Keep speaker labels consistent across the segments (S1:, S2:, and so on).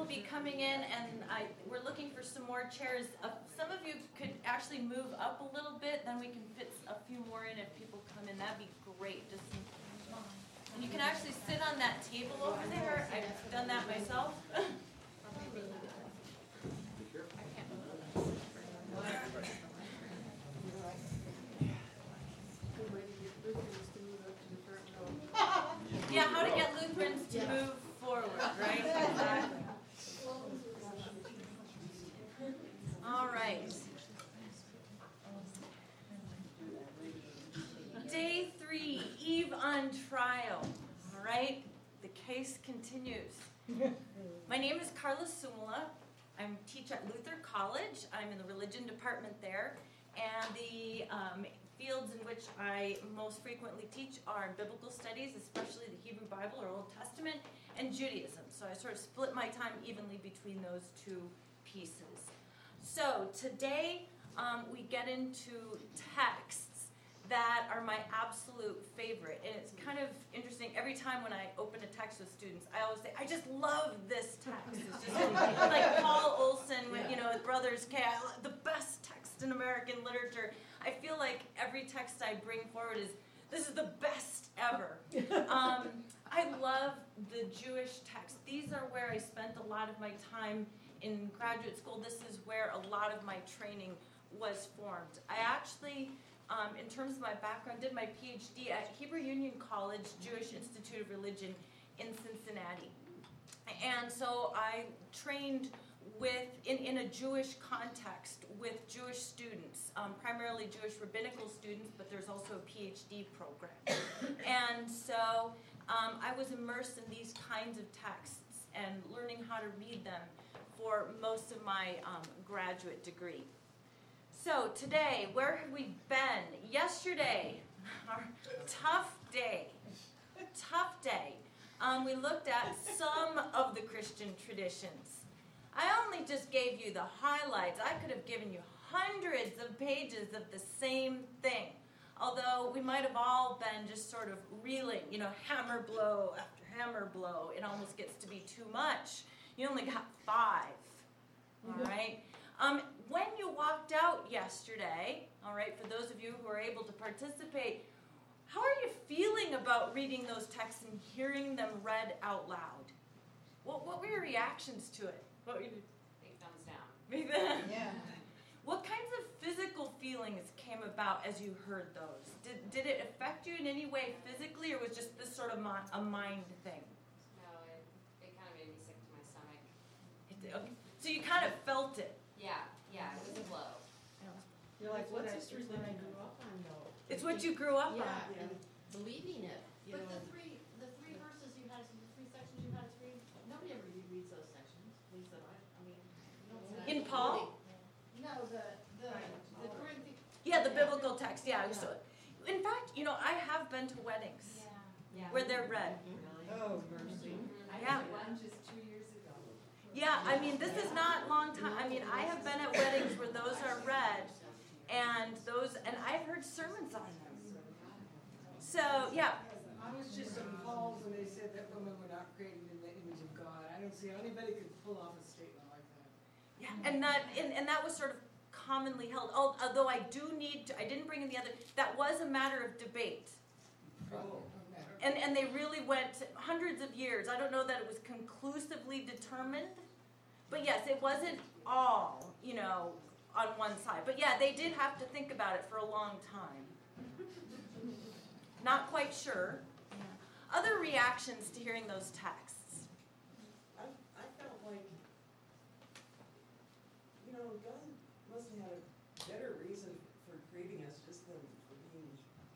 S1: be coming in, and we're looking for some more chairs. Some of you could actually move up a little bit, then we can fit a few more in if people come in. That'd be great. And you can actually sit on that table over there. I've done that myself. Yeah, how to get Lutherans to move forward, right? Exactly. All right. Day 3, Eve on trial. All right, the case continues. My name is Carla Sumala. I teach at Luther College. I'm in the religion department there. And the fields in which I most frequently teach are in biblical studies, especially the Hebrew Bible or Old Testament, and Judaism. So I sort of split my time evenly between those two pieces. So today we get into texts that are my absolute favorite. And it's kind of interesting. Every time when I open a text with students, I always say, I just love this text. It's just like Paul Olson, with, with Brothers K. The best text in American literature. I feel like every text I bring forward this is the best ever. I love the Jewish text. These are where I spent a lot of my time in graduate school. This is where a lot of my training was formed. I actually, in terms of my background, did my PhD at Hebrew Union College, Jewish Institute of Religion in Cincinnati. And so I trained in a Jewish context with Jewish students, primarily Jewish rabbinical students, but there's also a PhD program. And so I was immersed in these kinds of texts and learning how to read them for most of my graduate degree. So today, where have we been? Yesterday, our tough day. We looked at some of the Christian traditions. I only just gave you the highlights. I could have given you hundreds of pages of the same thing. Although we might have all been just sort of reeling, hammer blow after hammer blow. It almost gets to be too much. You only got 5, all right? When you walked out yesterday, all right, for those of you who are able to participate, how are you feeling about reading those texts and hearing them read out loud? What were your reactions to it?
S2: Big thumbs down.
S1: Yeah. What kinds of physical feelings came about as you heard those? Did it affect you in any way physically, or was just this sort of a mind thing?
S2: No, it kind of made me sick to my stomach.
S1: Okay. So you kind of felt it?
S2: Yeah, it was a blow.
S3: You're like, what's history that I grew up on, though?
S1: It's what you grew up on.
S3: Yeah, and believing it.
S4: But the three verses you had, the 3 sections you had to read, nobody ever reads those sections. Lisa, I mean,
S1: In Paul?
S4: No, the Corinthian.
S1: Yeah, the biblical text. Yeah. So, in fact, I have been to weddings where they're read.
S3: oh, mercy.
S4: I
S1: Yeah.
S4: had one just 2 years ago.
S1: Yeah, I mean, this is not long time. I mean, I have been at weddings where those are read, and I've heard sermons on them. So, yeah.
S5: I was just appalled when they said that women were not created in the image of God. I don't see how anybody could pull off a statement like that.
S1: Yeah, and that was sort of commonly held. Although I didn't bring in the other. That was a matter of debate. And they really went hundreds of years. I don't know that it was conclusively determined. But yes, it wasn't all, on one side. But yeah, they did have to think about it for a long time. Not quite sure. Other reactions to hearing those texts?
S6: I felt like, God must have had a better reason for creating us just than for being,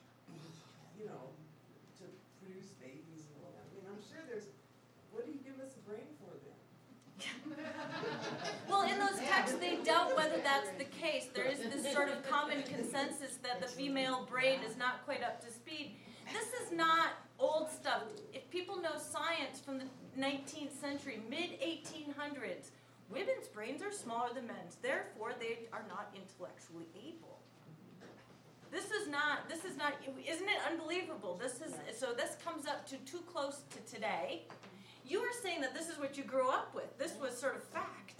S6: to produce babies and all that. I mean, I'm sure what do you give us a brain for then?
S1: Well, in those texts, they doubt whether that's the case. There is this sort of common consensus that the female brain is not quite up to speed. This is not old stuff. If people know science from the 19th century, mid-1800s, women's brains are smaller than men's. Therefore, they are not intellectually able. This is not, isn't it unbelievable? This comes up to too close to today. You were saying that this is what you grew up with. This was sort of fact.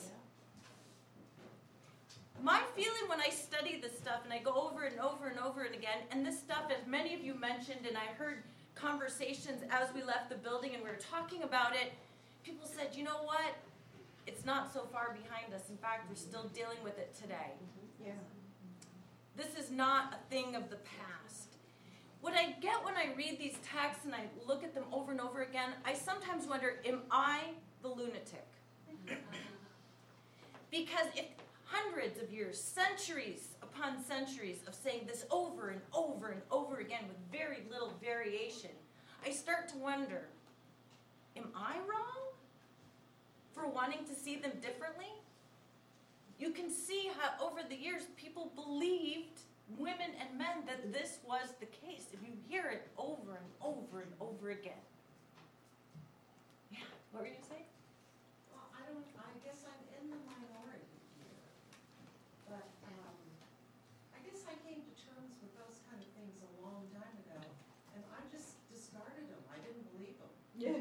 S1: My feeling when I study this stuff, and I go over and over and over and again, and this stuff, as many of you mentioned, and I heard conversations as we left the building and we were talking about it, people said, you know what? It's not so far behind us. In fact, we're still dealing with it today.
S3: Yeah.
S1: This is not a thing of the past. What I get when I read these texts and I look at them over and over again, I sometimes wonder, am I the lunatic? Because if hundreds of years, centuries upon centuries of saying this over and over and over again with very little variation, I start to wonder, am I wrong for wanting to see them differently? You can see how over the years people believed, women and men, that this was the case. If you hear it over and over and over again. Yeah, what were you saying?
S4: Well, I guess I'm in the minority here. But, I guess I came to terms with those kind of things a long time ago, and I just discarded them. I didn't believe them.
S3: Yes.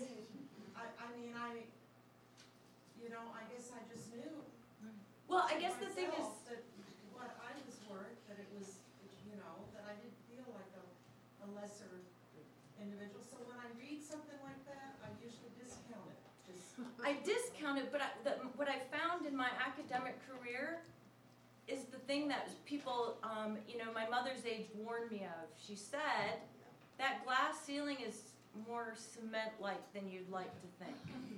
S4: I guess I just knew.
S1: Well, I guess the thing is,
S4: myself that what I was worth, that it was, that I didn't feel like a lesser individual. So when I read something like that, I usually discount it.
S1: I discount it, but what I found in my academic career is the thing that people, my mother's age warned me of. She said, that glass ceiling is more cement-like than you'd like to think.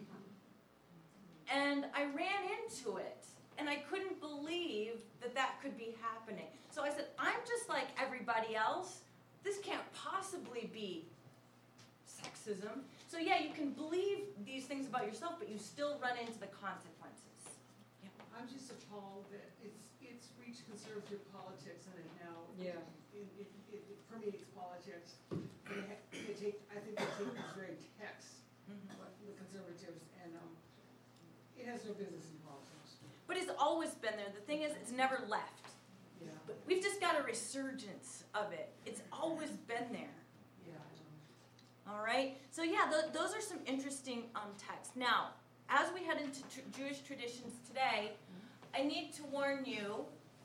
S1: And I ran into it, and I couldn't believe that could be happening. So I said, I'm just like everybody else. This can't possibly be sexism. So yeah, you can believe these things about yourself, but you still run into the consequences. Yeah.
S5: I'm just appalled that it's reached conservative politics and it now
S3: Yeah.
S5: it permeates politics. I think they take these very texts, what the conservatives, and it has no business in politics.
S1: But it's always been there. The thing is, it's never left.
S5: Yeah.
S1: We've just got a resurgence of it. It's always been there.
S5: Yeah.
S1: All right? So yeah, those are some interesting texts. Now, as we head into Jewish traditions today, I need to warn you,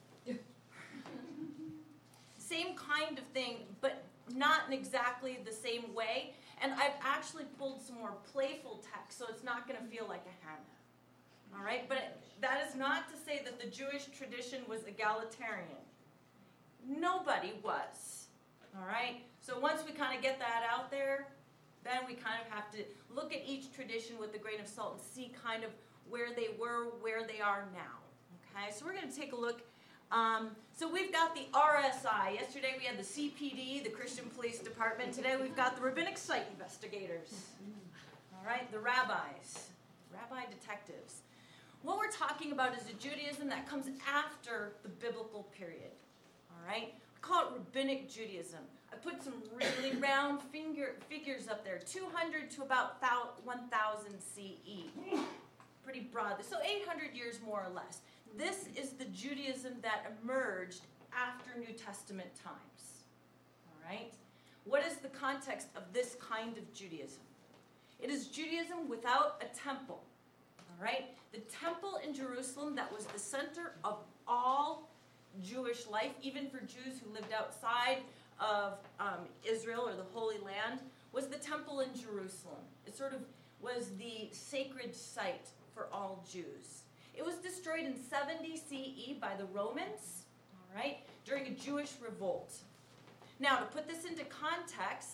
S1: same kind of thing, but not in exactly the same way. And I've actually pulled some more playful texts, so it's not going to feel like a Hannah. All right? But that is not to say that the Jewish tradition was egalitarian. Nobody was. All right? So once we kind of get that out there, then we kind of have to look at each tradition with a grain of salt and see kind of where they were, where they are now. Okay? So we're going to take a look. So we've got the RSI. Yesterday we had the CPD, the Christian Police Department. Today we've got the rabbinic site investigators. All right? The rabbis. Rabbi detectives. What we're talking about is a Judaism that comes after the biblical period. All right? We call it rabbinic Judaism. I put some really round figures up there, 200 to about 1000 CE. Pretty broad. So 800 years more or less. This is the Judaism that emerged after New Testament times. All right? What is the context of this kind of Judaism? It is Judaism without a temple. All right? The temple in Jerusalem that was the center of all Jewish life, even for Jews who lived outside of Israel or the Holy Land, was the temple in Jerusalem. It sort of was the sacred site for all Jews. It was destroyed in 70 CE by the Romans, all right, during a Jewish revolt. Now, to put this into context,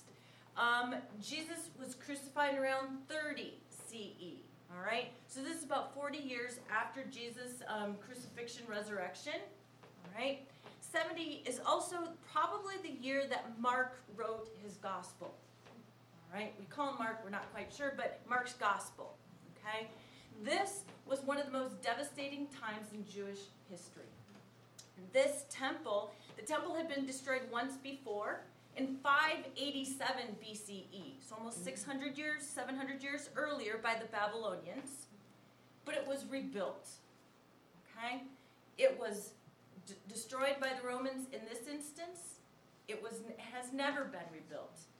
S1: Jesus was crucified around 30 CE. All right, so this is about 40 years after Jesus' crucifixion, resurrection. All right, 70 is also probably the year that Mark wrote his gospel. All right, we call him Mark, we're not quite sure, but Mark's gospel. Okay, this was one of the most devastating times in Jewish history. This temple, the temple had been destroyed once before in 587 BCE, so almost 600 years, 700 years earlier by the Babylonians, but it was rebuilt. Okay, it was destroyed by the Romans in this instance. It has never been rebuilt.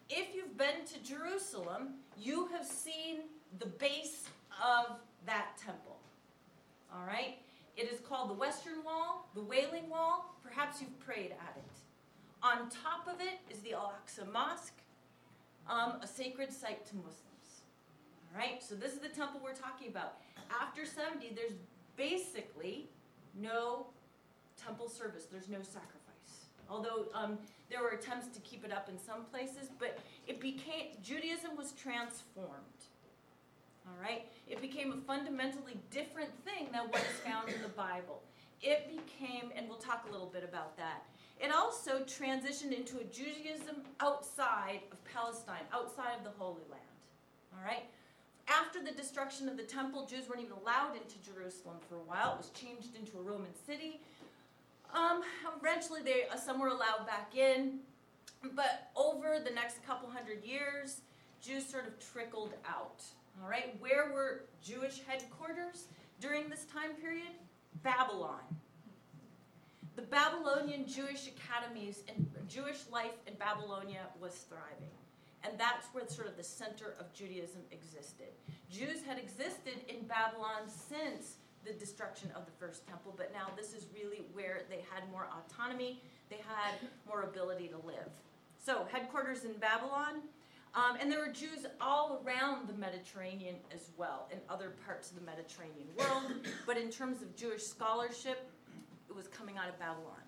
S1: if you've been to Jerusalem, you have seen the base of that temple. All right? It is called the Western Wall, the Wailing Wall. Perhaps you've prayed at it. On top of it is the Al-Aqsa Mosque, a sacred site to Muslims. All right? So this is the temple we're talking about. After 70, there's basically no temple service. There's no sacrifice. Although there were attempts to keep it up in some places, but Judaism was transformed. All right? It became a fundamentally different thing than what is found in the Bible. It became, and we'll talk a little bit about that, it also transitioned into a Judaism outside of Palestine, outside of the Holy Land. All right? After the destruction of the temple, Jews weren't even allowed into Jerusalem for a while. It was changed into a Roman city. Eventually, some were allowed back in. But over the next couple hundred years, Jews sort of trickled out. All right? Where were Jewish headquarters during this time period? Babylon. The Babylonian Jewish academies and Jewish life in Babylonia was thriving. And that's where sort of the center of Judaism existed. Jews had existed in Babylon since the destruction of the first temple, but now this is really where they had more autonomy, they had more ability to live. So, headquarters in Babylon, and there were Jews all around the Mediterranean as well, in other parts of the Mediterranean world, but in terms of Jewish scholarship, it was coming out of Babylon.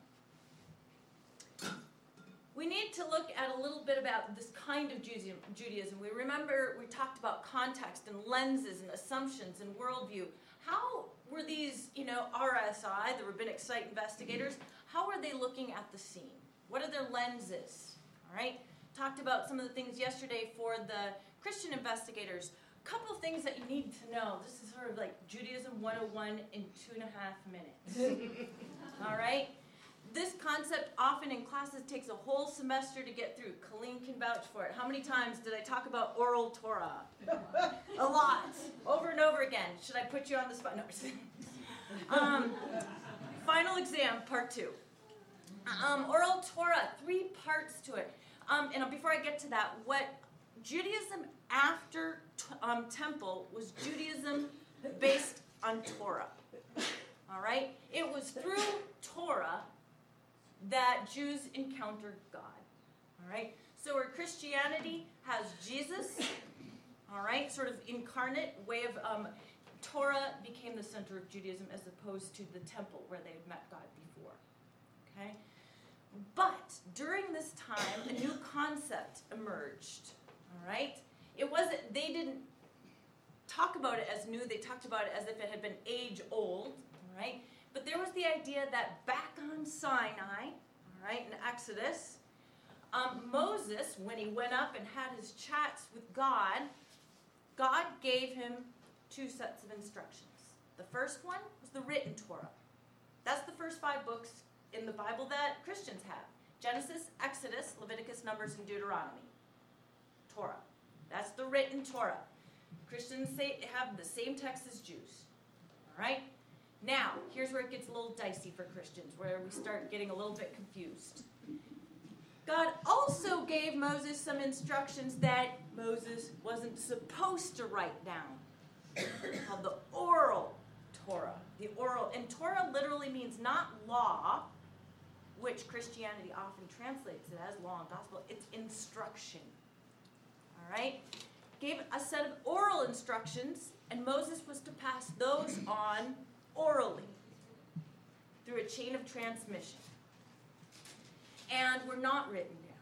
S1: We need to look at a little bit about this kind of Judaism. We talked about context and lenses and assumptions and worldview. How were these, RSI, the Rabbinic Site Investigators, how are they looking at the scene? What are their lenses? All right? Talked about some of the things yesterday for the Christian investigators. A couple of things that you need to know. This is sort of like Judaism 101 in 2.5 minutes. All right? This concept often in classes takes a whole semester to get through. Colleen can vouch for it. How many times did I talk about oral Torah? A lot. Over and over again. Should I put you on the spot? No. Final exam, part 2. Oral Torah, 3 parts to it. And before I get to that, what Judaism after temple was Judaism based on Torah. All right? It was through Torah that Jews encountered God. All right? So where Christianity has Jesus, all right, sort of incarnate way of Torah became the center of Judaism as opposed to the temple where they had met God before. Okay? But during this time, a new concept emerged. All right? They didn't talk about it as new. They talked about it as if it had been age old. All right? But there was the idea that back on Sinai, all right, in Exodus, Moses, when he went up and had his chats with God, God gave him 2 sets of instructions. The first one was the written Torah. That's the first 5 books in the Bible that Christians have. Genesis, Exodus, Leviticus, Numbers, and Deuteronomy. Torah. That's the written Torah. Christians have the same text as Jews. All right? Now, here's where it gets a little dicey for Christians, where we start getting a little bit confused. God also gave Moses some instructions that Moses wasn't supposed to write down, called the oral Torah. The oral, and Torah literally means not law, which Christianity often translates it as law and gospel. It's instruction. All right? Gave a set of oral instructions, and Moses was to pass those on orally through a chain of transmission, and were not written down.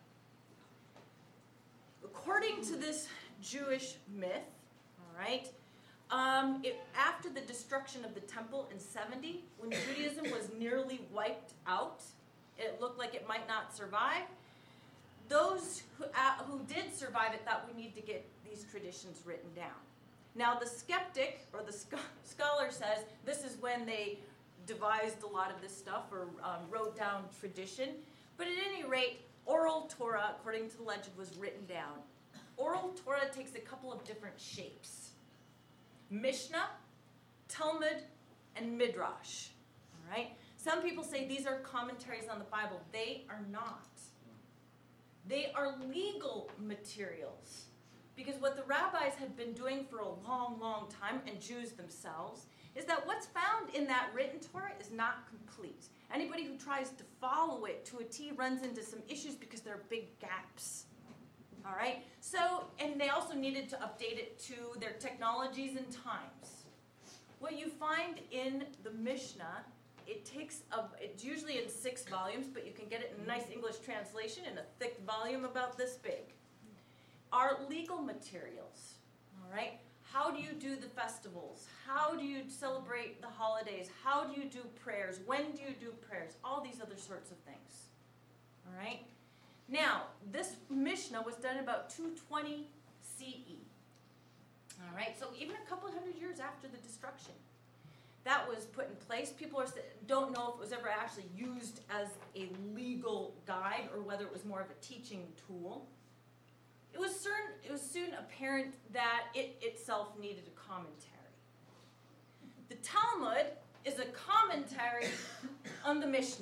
S1: According to this Jewish myth, all right, after the destruction of the temple in 70, when Judaism was nearly wiped out, it looked like it might not survive. Those who did survive it thought we need to get these traditions written down. Now, the skeptic, or the scholar, says this is when they devised a lot of this stuff or wrote down tradition. But at any rate, oral Torah, according to the legend, was written down. Oral Torah takes a couple of different shapes. Mishnah, Talmud, and Midrash. All right? Some people say these are commentaries on the Bible. They are not. They are legal materials. Because what the rabbis had been doing for a long, long time, and Jews themselves, is that what's found in that written Torah is not complete. Anybody who tries to follow it to a T runs into some issues because there are big gaps. All right? So, and they also needed to update it to their technologies and times. What you find in the Mishnah, it's usually in 6 volumes, but you can get it in a nice English translation in a thick volume about this big, are legal materials. All right? How do you do the festivals? How do you celebrate the holidays? How do you do prayers? When do you do prayers? All these other sorts of things. All right? Now, this Mishnah was done about 220 CE. All right? So even a couple hundred years after the destruction. That was put in place. People don't know if it was ever actually used as a legal guide or whether it was more of a teaching tool. It was soon apparent that it itself needed a commentary. The Talmud is a commentary on the Mishnah.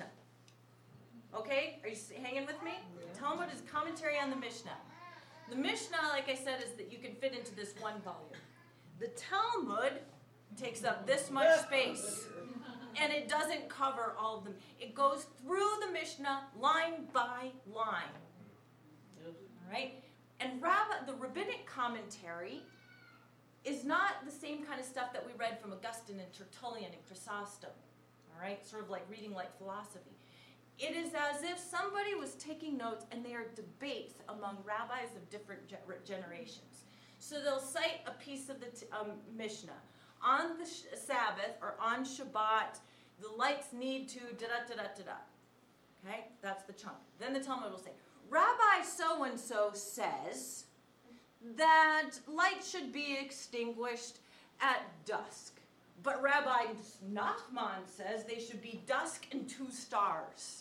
S1: Okay? Are you hanging with me? The Talmud is commentary on the Mishnah. The Mishnah, like I said, is that you can fit into this one volume. The Talmud takes up this much space, and it doesn't cover all of them. It goes through the Mishnah line by line. All right? And the rabbinic commentary is not the same kind of stuff that we read from Augustine and Tertullian and Chrysostom, all right? Sort of like reading like philosophy. It is as if somebody was taking notes, and they are debates among rabbis of different generations. So they'll cite a piece of the Mishnah. On the Sabbath or on Shabbat, the lights need to da-da-da-da-da-da. Okay? That's the chunk. Then the Talmud will say, Rabbi so-and-so says that lights should be extinguished at dusk. But Rabbi Nachman says they should be dusk and 2 stars.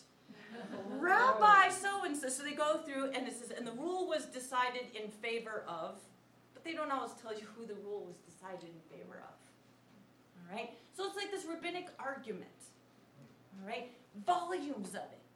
S1: Rabbi so-and-so. So they go through, and it says, and the rule was decided in favor of, but they don't always tell you who the rule was decided in favor of. All right? So it's like this rabbinic argument. All right? Volumes of it.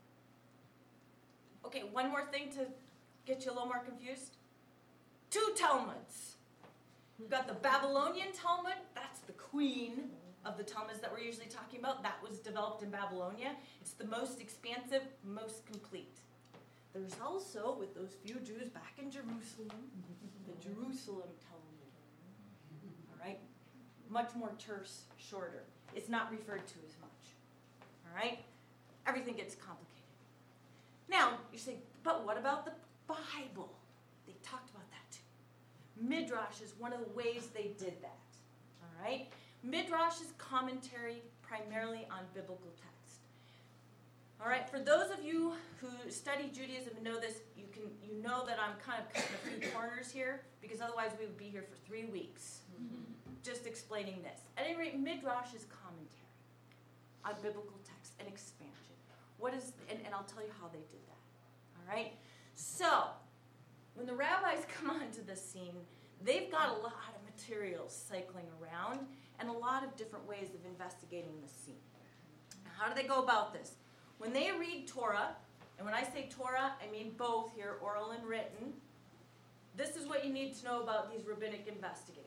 S1: Okay, one more thing to get you a little more confused. 2 Talmuds. We've got the Babylonian Talmud. That's the queen of the Talmuds that we're usually talking about. That was developed in Babylonia. It's the most expansive, most complete. There's also, with those few Jews back in Jerusalem, the Jerusalem Talmud. All right? Much more terse, shorter. It's not referred to as much. All right? Everything gets complicated. Now, you say, but what about the Bible? They talked about that too. Midrash is one of the ways they did that. All right? Midrash is commentary primarily on biblical text. All right, for those of you who study Judaism and know this, you know that I'm kind of cutting a few corners here, because otherwise we would be here for 3 weeks just explaining this. At any rate, Midrash is commentary on biblical text and expansion. And I'll tell you how they did that. All right? So, when the rabbis come onto the scene, they've got a lot of materials cycling around and a lot of different ways of investigating the scene. Now, how do they go about this? When they read Torah, and when I say Torah, I mean both here, oral and written, this is what you need to know about these rabbinic investigators.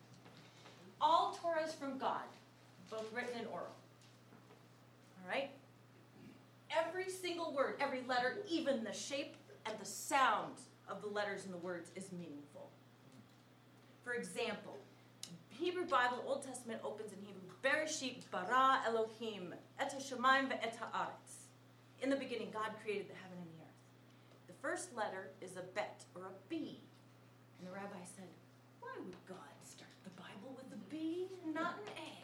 S1: All Torah is from God, both written and oral. All right? Every single word, every letter, even the shape and the sound of the letters and the words is meaningful. For example, Hebrew Bible, Old Testament opens in Hebrew, Bereshit bara Elohim et hashamayim ve'et haaretz. In the beginning, God created the heaven and the earth. The first letter is a bet, or a B. And the rabbi said, why would God start the Bible with a B and not an A?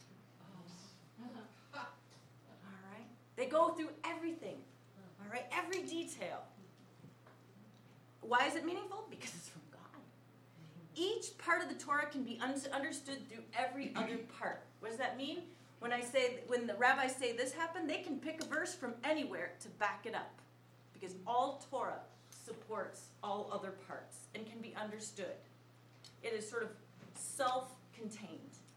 S1: All right? They go through everything. All right? Every detail. Why is it meaningful? Because it's from God. Each part of the Torah can be understood through every other part. What does that mean? When the rabbis say this happened, they can pick a verse from anywhere to back it up. Because all Torah supports all other parts and can be understood. It is sort of self-contained.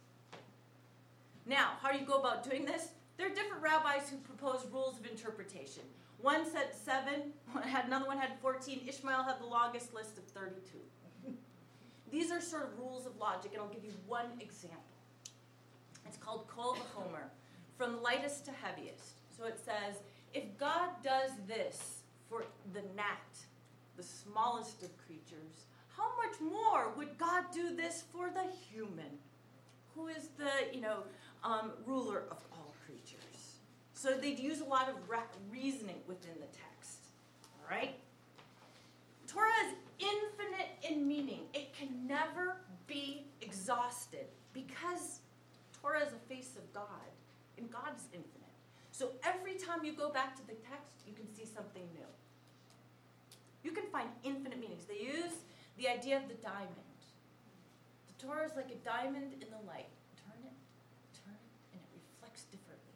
S1: Now, how do you go about doing this? There are different rabbis who propose rules of interpretation. One said 7, another one had 14. 14. Ishmael had the longest list of 32. These are sort of rules of logic, and I'll give you one example. It's called Kol V'chomer, from lightest to heaviest. So it says, if God does this for the gnat, the smallest of creatures, how much more would God do this for the human, who is the, ruler of all creatures? So they'd use a lot of reasoning within the text. All right? Torah is infinite in meaning. It can never be exhausted because Torah is a face of God, and God is infinite. So every time you go back to the text, you can see something new. You can find infinite meanings. They use the idea of the diamond. The Torah is like a diamond in the light. Turn it, and it reflects differently.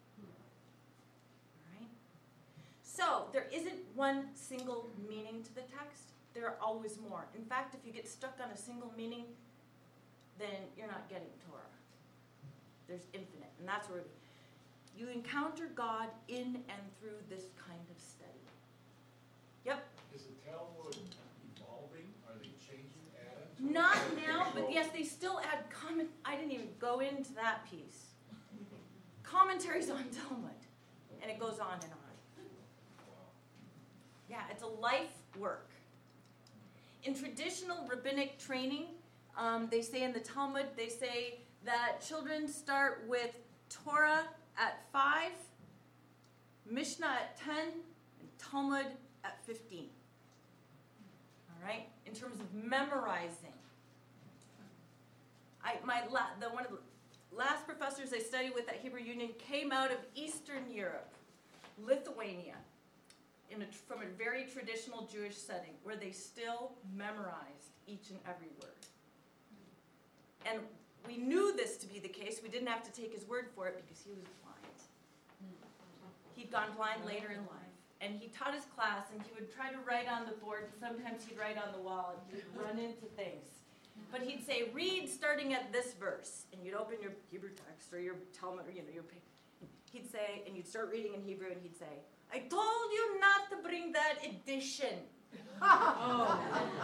S1: All right? So there isn't one single meaning to the text. There are always more. In fact, if you get stuck on a single meaning, then you're not getting Torah. There's infinite, and that's where you encounter God in and through this kind of study. Yep.
S7: Is the Talmud evolving? Are they changing, adding?
S1: Not now, but yes, they still add comment. I didn't even go into that piece. Commentaries on Talmud, and it goes on and on. Yeah, it's a life work. In traditional rabbinic training, they say in the Talmud, they say that children start with Torah at 5, Mishnah at 10, and Talmud at 15. All right? In terms of memorizing. One of the last professors I studied with at Hebrew Union came out of Eastern Europe, Lithuania, from a very traditional Jewish setting where they still memorized each and every word. And we knew this to be the case. We didn't have to take his word for it because he was blind. He'd gone blind later in life. And he taught his class, and he would try to write on the board, and sometimes he'd write on the wall, and he'd run into things. But he'd say, read starting at this verse. And you'd open your Hebrew text or your Talmud, he'd say, and you'd start reading in Hebrew, and he'd say, I told you not to bring that edition. Oh.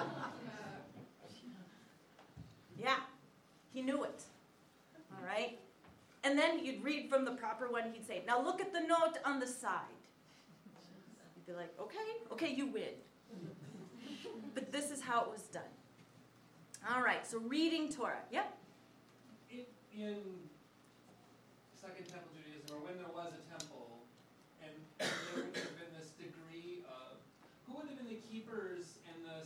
S1: Yeah, he knew it. All right? And then you'd read from the proper one, he'd say, now look at the note on the side. You'd be like, okay, you win. But this is how it was done. All right, so reading Torah. Yep.
S8: In Second Temple Judaism, or when there was a temple, and there would have been this degree of who would have been the keepers and the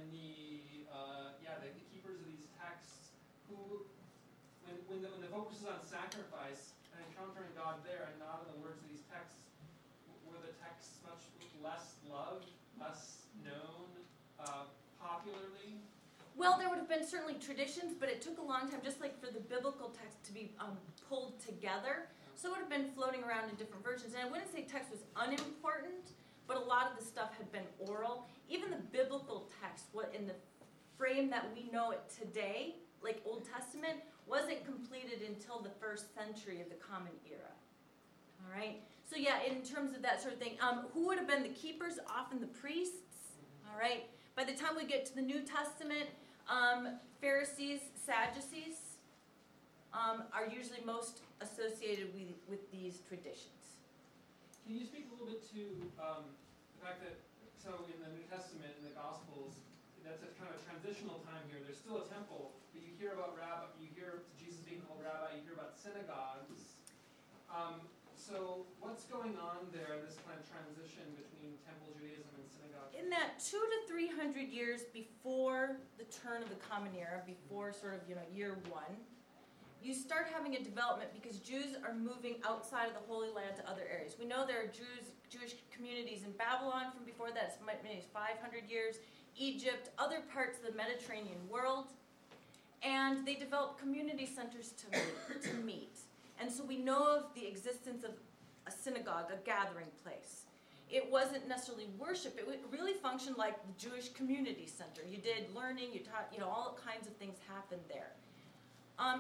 S8: keepers of these texts. Who, when the focus is on sacrifice and encountering God there, and not in the words of these texts, were the texts much less loved, less known popularly?
S1: Well, there would have been certainly traditions, but it took a long time, just like for the biblical text to be pulled together. So it would have been floating around in different versions. And I wouldn't say text was unimportant, but a lot of the stuff had been oral. Even the biblical text, what in the frame that we know it today, like Old Testament, wasn't completed until the 1st century of the Common Era. All right? So yeah, in terms of that sort of thing, who would have been the keepers? Often the priests. All right? By the time we get to the New Testament, Pharisees, Sadducees are usually most associated with these traditions.
S8: Can you speak a little bit to the fact that, so in the New Testament, in the Gospels, that's a kind of transitional time here. There's still a temple, but you hear about you hear Jesus being called rabbi, you hear about synagogues. So what's going on there, this kind of transition between temple Judaism and synagogue?
S1: In that 200 to 300 years before the turn of the Common Era, before sort of year 1, you start having a development because Jews are moving outside of the Holy Land to other areas. We know there are Jewish communities in Babylon from before that, maybe 500 years, Egypt, other parts of the Mediterranean world, and they develop community centers to meet. And so we know of the existence of a synagogue, a gathering place. It wasn't necessarily worship. It really functioned like the Jewish community center. You did learning, you taught, all kinds of things happened there.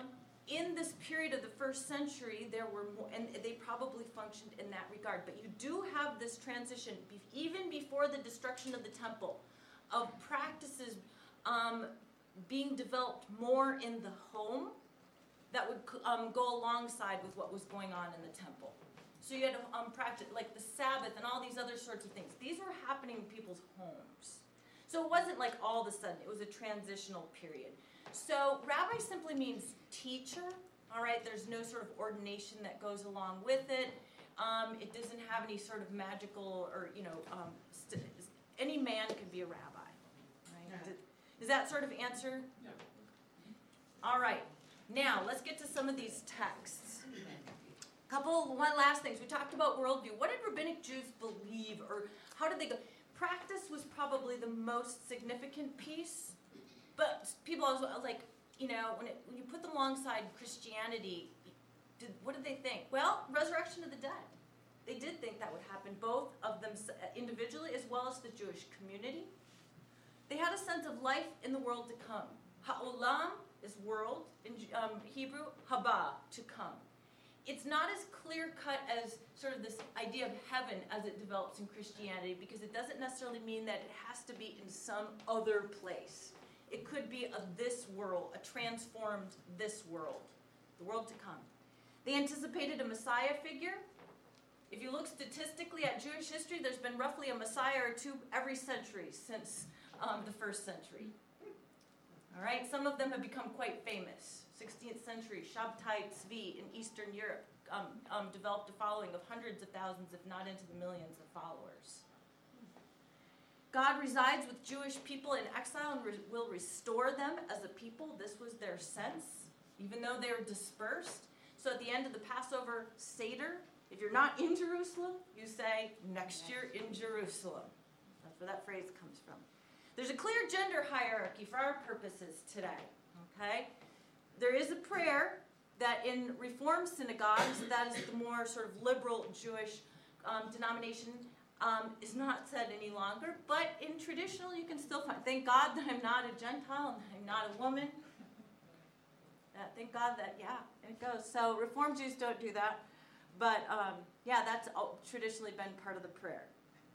S1: in this period of the first century, there were more, and they probably functioned in that regard. But you do have this transition, even before the destruction of the temple, of practices being developed more in the home that would go alongside with what was going on in the temple. So you had practice like the Sabbath and all these other sorts of things. These were happening in people's homes. So it wasn't like all of a sudden. It was a transitional period. So rabbi simply means teacher. All right, there's no sort of ordination that goes along with it. It doesn't have any sort of magical or, any man could be a rabbi. Right?
S5: Yeah.
S1: Does that sort of answer?
S8: Yeah.
S1: All right. Now, let's get to some of these texts. One last things. We talked about worldview. What did rabbinic Jews believe, or how did they go? Practice was probably the most significant piece, but people always like, when you put them alongside Christianity, what did they think? Well, resurrection of the dead. They did think that would happen, both of them individually as well as the Jewish community. They had a sense of life in the world to come. Ha'olam is world, in Hebrew, haba, to come. It's not as clear-cut as sort of this idea of heaven as it develops in Christianity, because it doesn't necessarily mean that it has to be in some other place. It could be this world, a transformed this world, the world to come. They anticipated a Messiah figure. If you look statistically at Jewish history, there's been roughly a Messiah or two every century since the first century. All right, some of them have become quite famous. 16th century, Shabtai Tzvi in Eastern Europe developed a following of hundreds of thousands, if not into the millions of followers. God resides with Jewish people in exile and will restore them as a people. This was their sense, even though they were dispersed. So at the end of the Passover Seder, if you're not in Jerusalem, you say, next year in Jerusalem. That's where that phrase comes from. There's a clear gender hierarchy for our purposes today, okay? There is a prayer that in Reform synagogues, that is the more sort of liberal Jewish denomination, is not said any longer. But in traditional, you can still find, thank God that I'm not a Gentile and I'm not a woman. Thank God that, it goes. So Reform Jews don't do that. But, that's traditionally been part of the prayer.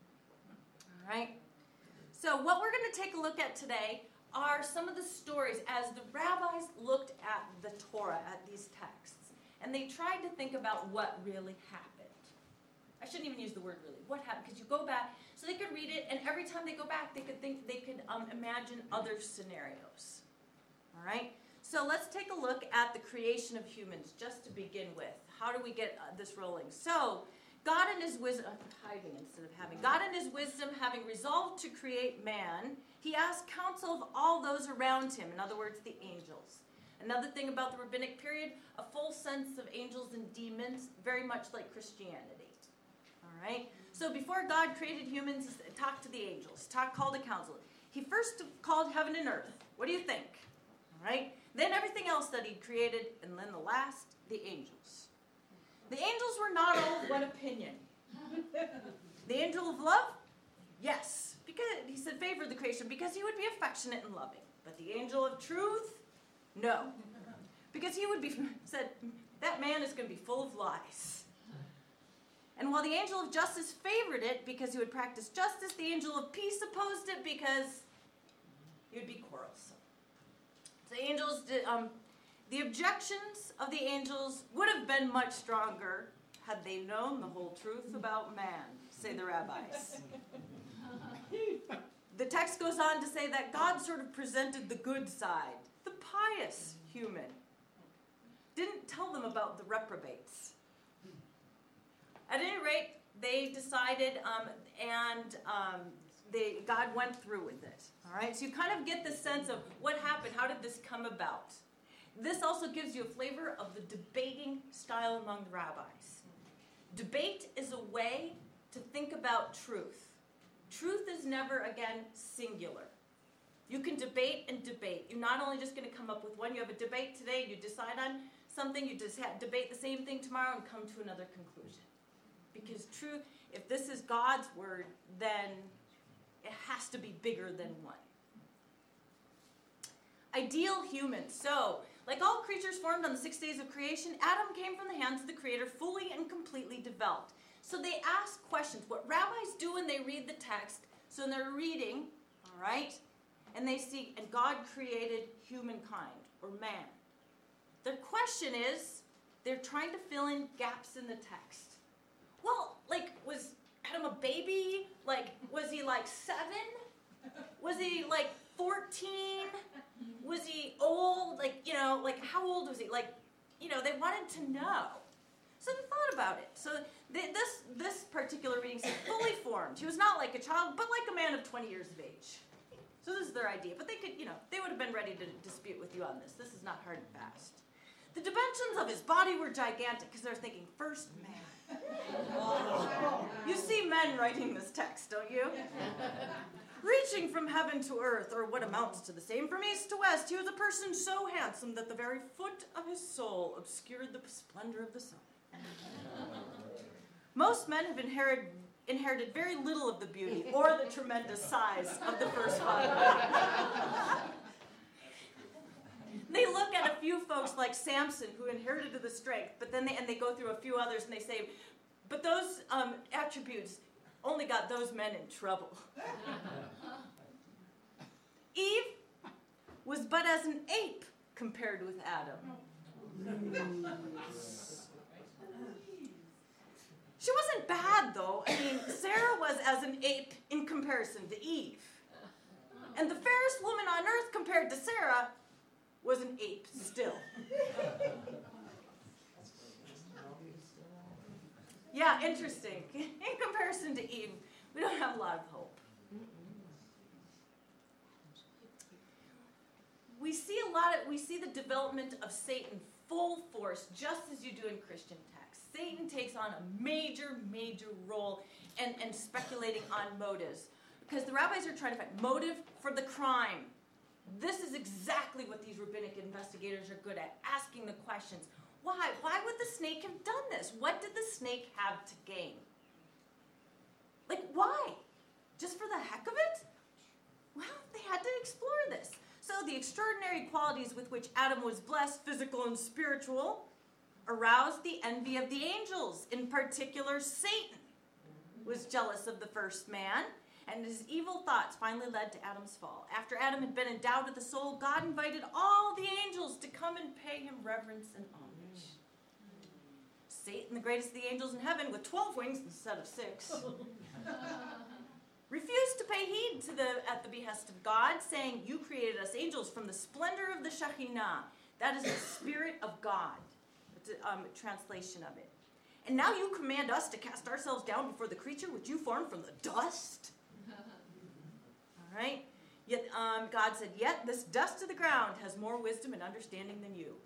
S1: All right? So what we're going to take a look at today are some of the stories as the rabbis looked at the Torah, at these texts, and they tried to think about what really happened. I shouldn't even use the word really. What happened? Because you go back, so they could read it, and every time they go back, they could imagine other scenarios. All right? So let's take a look at the creation of humans, just to begin with. How do we get this rolling? So God in his wisdom, God in his wisdom, having resolved to create man, he asked counsel of all those around him, in other words, the angels. Another thing about the rabbinic period, a full sense of angels and demons, very much like Christianity. All right? So before God created humans, he talked to the angels, called a council. He first called heaven and earth. What do you think? All right? Then everything else that he created, and then the last, the angels. The angels were not all of one opinion. The angel of love? Yes. Because he said favored the creation because he would be affectionate and loving. But the angel of truth? No. Because he would be said, that man is going to be full of lies. And while the angel of justice favored it because he would practice justice, the angel of peace opposed it because he would be quarrelsome. The angels did, the objections of the angels would have been much stronger had they known the whole truth about man, say the rabbis. The text goes on to say that God sort of presented the good side, the pious human. Didn't tell them about the reprobates. At any rate, they decided, God went through with it. All right, so you kind of get the sense of what happened. How did this come about? This also gives you a flavor of the debating style among the rabbis. Debate is a way to think about truth. Truth is never, again, singular. You can debate and debate. You're not only just going to come up with one. You have a debate today, you decide on something, you just debate the same thing tomorrow and come to another conclusion. Because truth, if this is God's word, then it has to be bigger than one. Ideal humans. So Like all creatures formed on the 6 days of creation, Adam came from the hands of the Creator fully and completely developed. So they ask questions. What rabbis do when they read the text, so when they're reading, all right, and they see, and God created humankind, or man. Their question is, they're trying to fill in gaps in the text. Well, like, was Adam a baby? Like, was he like 7? Was he like 14? Was he old? Like, you know, like how old was he? Like, you know, they wanted to know. So they thought about it. So this particular reading said fully formed. He was not like a child, but like a man of 20 years of age. So this is their idea. But they could, you know, they would have been ready to dispute with you on this. This is not hard and fast. The dimensions of his body were gigantic because they're thinking, first man. You see men writing this text, don't you? Reaching from heaven to earth, or what amounts to the same from east to west, he was a person so handsome that the very foot of his soul obscured the splendor of the sun. Most men have inherited very little of the beauty or the tremendous size of the first one. They look at a few folks like Samson who inherited the strength, but then they go through a few others and they say, but those attributes only got those men in trouble. Eve was but as an ape compared with Adam. She wasn't bad, though. I mean, Sarah was as an ape in comparison to Eve. And the fairest woman on earth compared to Sarah was an ape still. Yeah, interesting. In comparison to Eve, we don't have a lot of hope. We see the development of Satan full force, just as you do in Christian texts. Satan takes on a major, major role in speculating on motives. Because the rabbis are trying to find motive for the crime. This is exactly what these rabbinic investigators are good at, asking the questions. Why? Why would the snake have done this? What did the snake have to gain? Like, why? Just for the heck of it? Well, they had to explore this. So the extraordinary qualities with which Adam was blessed, physical and spiritual, aroused the envy of the angels. In particular, Satan was jealous of the first man, and his evil thoughts finally led to Adam's fall. After Adam had been endowed with a soul, God invited all the angels to come and pay him reverence and homage. Satan, the greatest of the angels in heaven, with 12 wings instead of 6, refused to pay heed at the behest of God, saying, "You created us angels from the splendor of the Shekinah." That is the Spirit of God, translation of it. "And now you command us to cast ourselves down before the creature which you formed from the dust?" All right? Yet God said, "Yet this dust of the ground has more wisdom and understanding than you."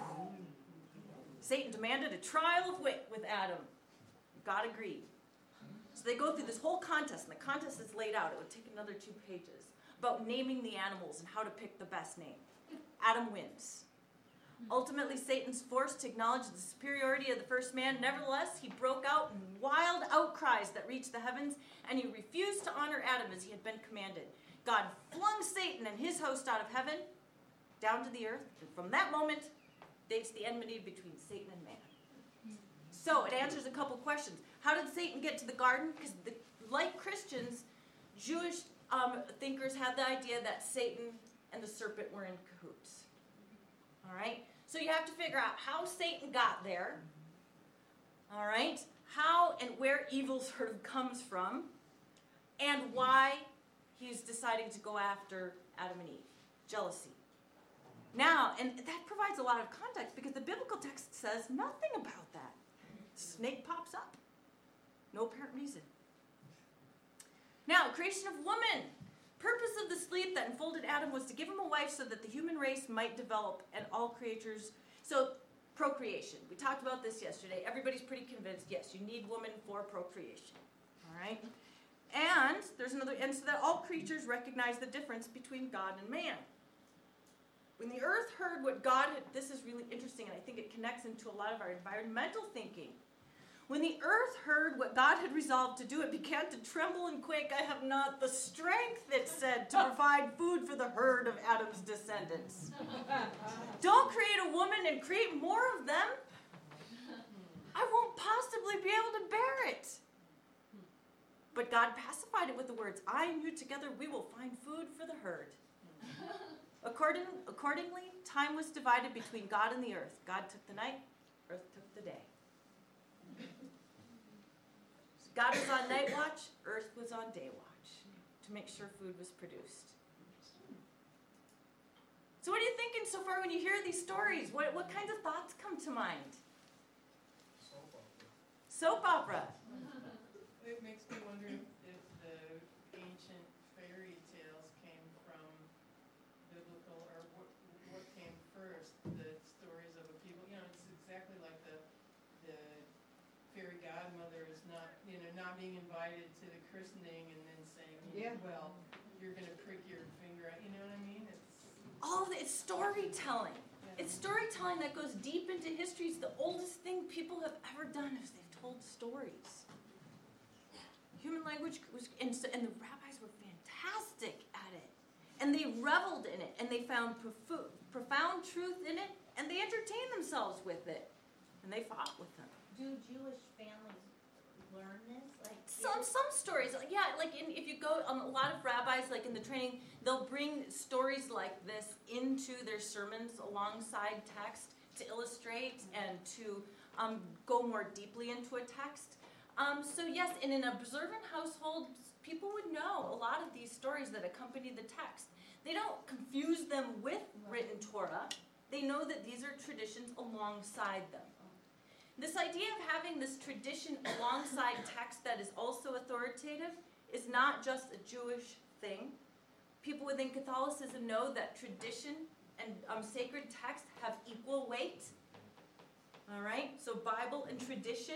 S1: Satan demanded a trial of wit with Adam. God agreed. So they go through this whole contest, and the contest is laid out. It would take another 2 pages, about naming the animals and how to pick the best name. Adam wins. Ultimately, Satan's forced to acknowledge the superiority of the first man. Nevertheless, he broke out in wild outcries that reached the heavens, and he refused to honor Adam as he had been commanded. God flung Satan and his host out of heaven down to the earth, and from that moment dates the enmity between Satan and man. So it answers a couple questions. How did Satan get to the garden? Because like Christians, Jewish thinkers had the idea that Satan and the serpent were in cahoots. All right? So you have to figure out how Satan got there. All right? How and where evil sort of comes from. And why he's deciding to go after Adam and Eve. Jealousy. Now, and that provides a lot of context because the biblical text says nothing about that. Snake pops up. No apparent reason. Now, creation of woman. Purpose of the sleep that enfolded Adam was to give him a wife so that the human race might develop and all creatures. So, procreation. We talked about this yesterday. Everybody's pretty convinced, yes, you need woman for procreation. All right? And there's another, and so that all creatures recognize the difference between God and man. When the earth heard what God had, this is really interesting, and I think it connects into a lot of our environmental thinking. When the earth heard what God had resolved to do, it began to tremble and quake. I have not the strength, it said, to provide food for the herd of Adam's descendants. Don't create a woman and create more of them. I won't possibly be able to bear it. But God pacified it with the words, I and you together, we will find food for the herd. Accordingly, time was divided between God and the earth. God took the night, earth took the day. God was on night watch, earth was on day watch to make sure food was produced. So what are you thinking so far when you hear these stories? What kinds of thoughts come to mind? Soap opera.
S3: It makes me wonder if the ancient fairy tales came from biblical, or what came first, the stories of a people. You know, it's exactly like the fairy godmother is not being invited to the christening and then saying,
S5: Yeah.
S3: well, you're gonna prick your finger out. You know what I mean?
S1: It's storytelling. It's storytelling that goes deep into history. It's the oldest thing people have ever done is they've told stories. Human language was, and the rabbis were fantastic at it. And they reveled in it, and they found profound truth in it, and they entertained themselves with it. And they fought with them.
S9: Do Jewish families learn this? Like
S1: Some stories, yeah, like if you go, a lot of rabbis, like in the training, they'll bring stories like this into their sermons alongside text to illustrate and to go more deeply into a text. So yes, in an observant household, people would know a lot of these stories that accompany the text. They don't confuse them with written Torah. They know that these are traditions alongside them. This idea of having this tradition alongside text that is also authoritative is not just a Jewish thing. People within Catholicism know that tradition and sacred text have equal weight. All right? So Bible and tradition.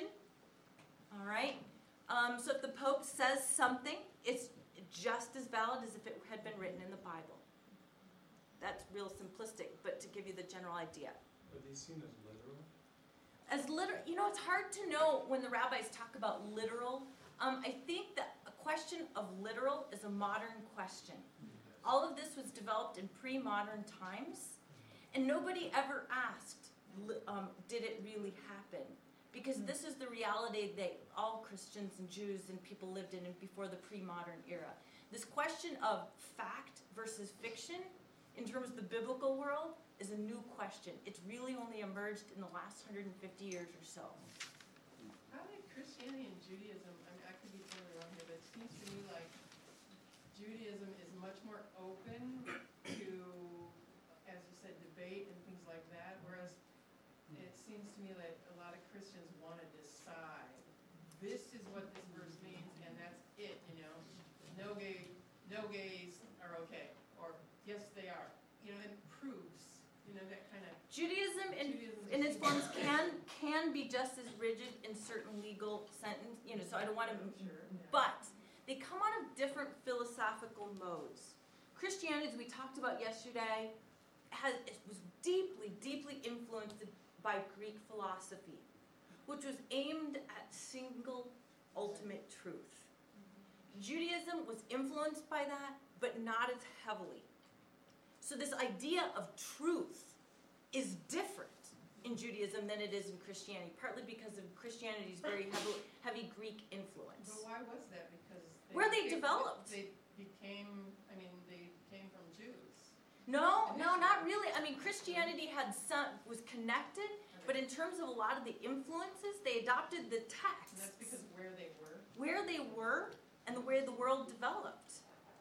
S1: All right? So if the Pope says something, it's just as valid as if it had been written in the Bible. That's real simplistic, but to give you the general idea.
S7: Are they seen as literal?
S1: As literal, it's hard to know when the rabbis talk about literal. I think that a question of literal is a modern question. All of this was developed in pre-modern times, and nobody ever asked, did it really happen? Because this is the reality that all Christians and Jews and people lived in before the pre-modern era. This question of fact versus fiction in terms of the biblical world is a new question. It's really only emerged in the last 150 years or so.
S3: How did Christianity and Judaism, I could be totally wrong here, but it seems to me like Judaism is much more open to, as you said, debate and things like that, whereas it seems to me that a lot of Christians want to decide, this is what this verse means, and that's it, no gays are okay, or yes they are, and proofs. That kind of
S1: Judaism in its forms can be just as rigid in certain legal sentence, so I don't want to, but they come out of different philosophical modes. Christianity, as we talked about yesterday, it was deeply, deeply influenced by Greek philosophy, which was aimed at single ultimate truth. Judaism was influenced by that, but not as heavily. So this idea of truth is different in Judaism than it is in Christianity, partly because of Christianity's very heavy Greek influence.
S3: But why was that? Because
S1: they developed.
S3: They came from Jews.
S1: No, not really. Christianity was connected, but in terms of a lot of the influences, they adopted the texts.
S3: And that's because where they were.
S1: Where they were and the way the world developed.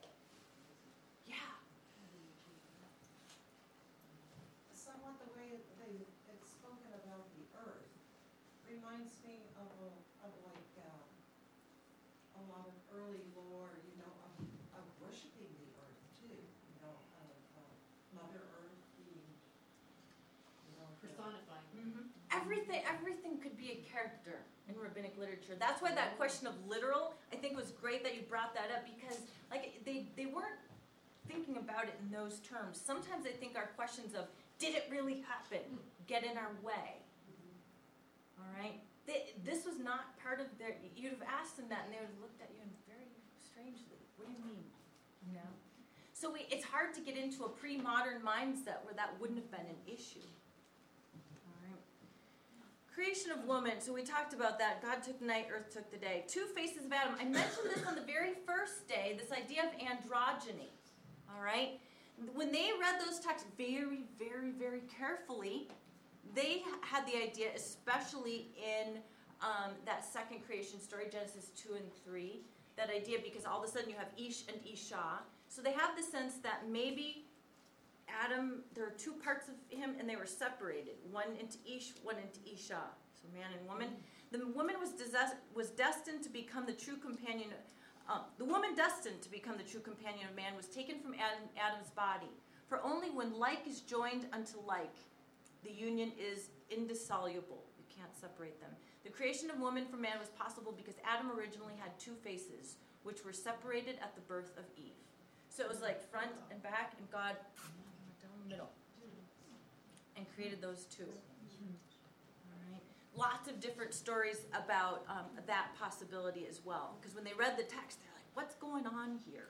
S4: Somewhat the way it's spoken about the earth reminds me of like a lot of early lore, of worshiping the earth too, of Mother Earth being,
S2: Personifying.
S1: Mm-hmm. Everything could be a character in rabbinic literature. That's why that question of literal, I think, was great that you brought that up, because they weren't thinking about it in those terms. Sometimes I think our questions of did it really happen get in our way. All right? this was not part of their, you'd have asked them that and they would have looked at you and very strangely, what do you mean? You know? So it's hard to get into a pre-modern mindset where that wouldn't have been an issue. All right. Creation of woman, so we talked about that. God took the night, earth took the day. Two faces of Adam. I mentioned this on the very first day, this idea of androgyny. All right? When they read those texts very, very, very carefully, they had the idea, especially in that second creation story, Genesis 2 and 3, that idea because all of a sudden you have Ish and Isha. So they have the sense that maybe Adam, there are two parts of him and they were separated, one into Ish, one into Isha, so man and woman. The woman was destined to become the true companion. The woman destined to become the true companion of man was taken from Adam's body. For only when like is joined unto like, the union is indissoluble. You can't separate them. The creation of woman from man was possible because Adam originally had two faces, which were separated at the birth of Eve. So it was like front and back, and God went down the middle and created those two. All right. Lots of different stories about that possibility as well. Because when they read the text, they're like, what's going on here?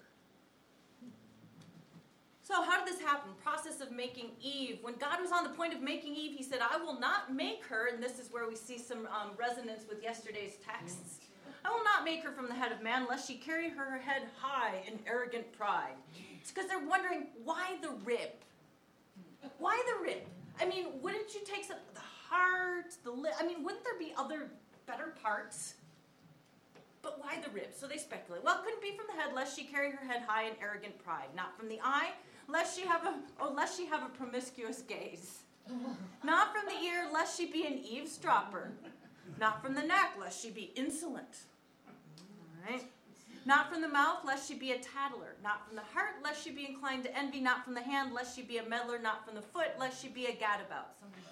S1: So how did this happen? Process of making Eve. When God was on the point of making Eve, he said, I will not make her, and this is where we see some resonance with yesterday's texts. I will not make her from the head of man, lest she carry her head high in arrogant pride. It's because they're wondering, why the rib? Why the rib? I mean, wouldn't you take some, the heart, the lip? I mean, wouldn't there be other better parts? But why the rib? So they speculate. Well, it couldn't be from the head, lest she carry her head high in arrogant pride. Not from the eye, lest she have a promiscuous gaze. Not from the ear, lest she be an eavesdropper. Not from the neck, lest she be insolent. All right. Not from the mouth, lest she be a tattler. Not from the heart, lest she be inclined to envy. Not from the hand, lest she be a meddler. Not from the foot, lest she be a gadabout.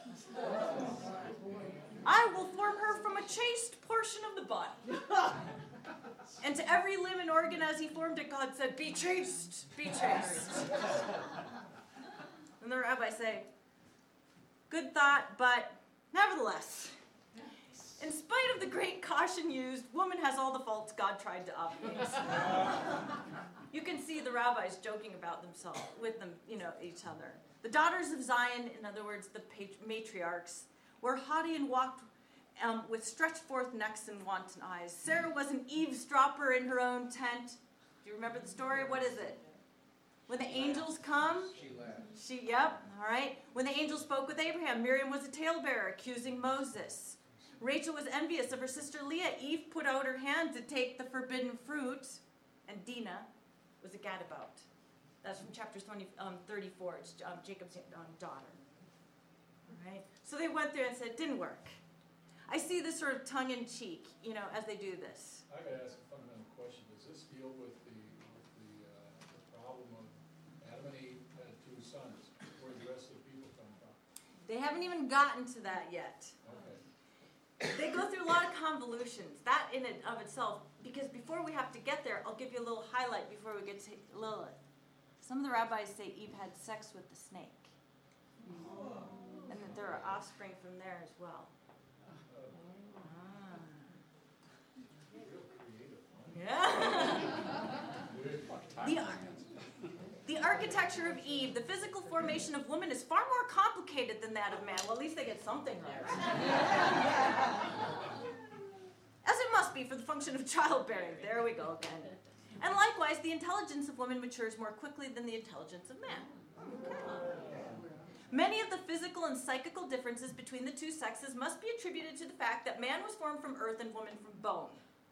S1: I will form her from a chaste portion of the body. And to every limb and organ as he formed it, God said, be chaste, be chaste. And the rabbis say, good thought, but nevertheless, in spite of the great caution used, woman has all the faults God tried to obviate. You can see the rabbis joking about themselves, with them, each other. The daughters of Zion, in other words, the matriarchs, were haughty and walked with stretched forth necks and wanton eyes. Sarah was an eavesdropper in her own tent. Do you remember the story? What is it? When the angels come? Yep, all right. When the angel spoke with Abraham, Miriam was a talebearer accusing Moses. Rachel was envious of her sister Leah. Eve put out her hand to take the forbidden fruit, and Dinah was a gadabout. That's from chapter 34. It's Jacob's daughter. All right. So they went there and said, it didn't work. I see this sort of tongue-in-cheek, as they do this.
S7: I got to ask a fundamental question. Does this deal with the problem of Adam and Eve had two sons? Where did the rest of the people come from?
S1: They haven't even gotten to that yet.
S7: Okay.
S1: They go through a lot of convolutions. That in and of itself, because before we have to get there, I'll give you a little highlight before we get to Lilith. Some of the rabbis say Eve had sex with the snake. And that there are offspring from there as well. Yeah. The architecture of Eve, the physical formation of woman, is far more complicated than that of man. Well, at least they get something right. As it must be for the function of childbearing. There we go again. And likewise, the intelligence of woman matures more quickly than the intelligence of man. Okay. Many of the physical and psychical differences between the two sexes must be attributed to the fact that man was formed from earth and woman from bone.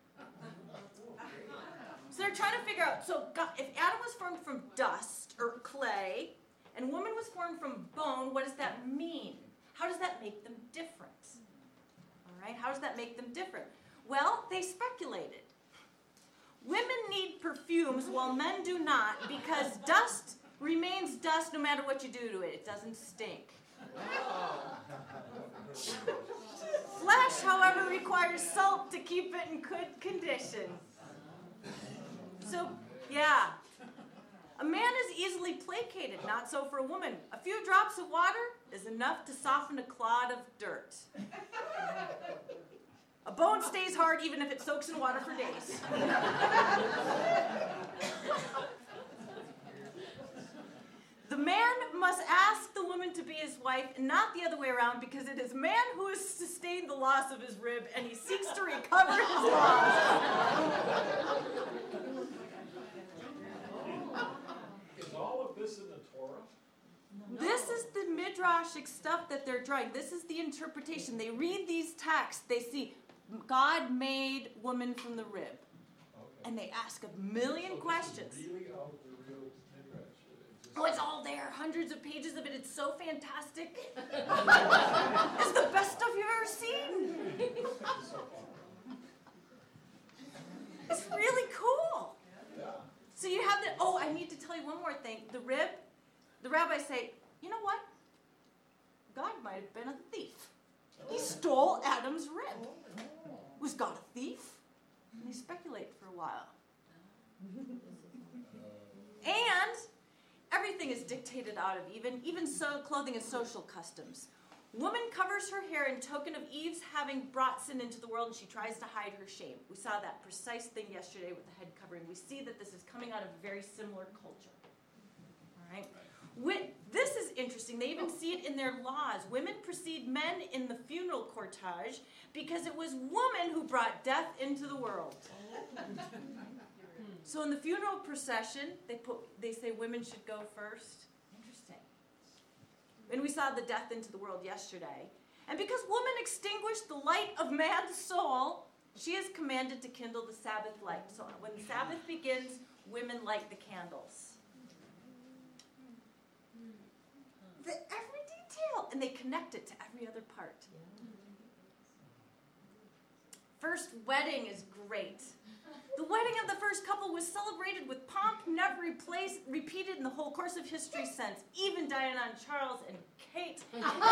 S1: So they're trying to figure out, if Adam was formed from dust or clay, and woman was formed from bone, what does that mean? How does that make them different? All right, how does that make them different? Well, they speculated. Women need perfumes while men do not, because dust remains dust no matter what you do to it. It doesn't stink. Flesh, however, requires salt to keep it in good condition. So, yeah. A man is easily placated, not so for a woman. A few drops of water is enough to soften a clod of dirt. A bone stays hard even if it soaks in water for days. The man must ask the woman to be his wife, and not the other way around, because it is man who has sustained the loss of his rib, and he seeks to recover his loss.
S7: Is all of this in the Torah?
S1: This is the midrashic stuff that they're drawing. This is the interpretation. They read these texts. They see God made woman from the rib.
S7: Okay.
S1: And they ask a million questions.
S7: So this is really out of the real midrash.
S1: Oh, it's all there. Hundreds of pages of it. It's so fantastic. It's the best stuff you've ever seen. It's really cool.
S7: Yeah.
S1: So you have the, oh, I need to tell you one more thing. The rib, the rabbis say, you know what? God might have been a thief. He stole Adam's rib. Was God a thief? And they speculate for a while. And everything is dictated out of even so clothing and social customs. Woman covers her hair in token of Eve's having brought sin into the world, and she tries to hide her shame. We saw that precise thing yesterday with the head covering. We see that this is coming out of a very similar culture. All right? This is interesting. They even see it in their laws. Women precede men in the funeral cortege because it was woman who brought death into the world. So in the funeral procession, they say women should go first. Interesting. And we saw the death into the world yesterday. And because woman extinguished the light of man's soul, she is commanded to kindle the Sabbath light. So when the Sabbath begins, women light the candles. Every detail, and they connect it to every other part. First wedding is great. The wedding of the first couple was celebrated with pomp never repeated in the whole course of history since, even Diana and Charles and Kate.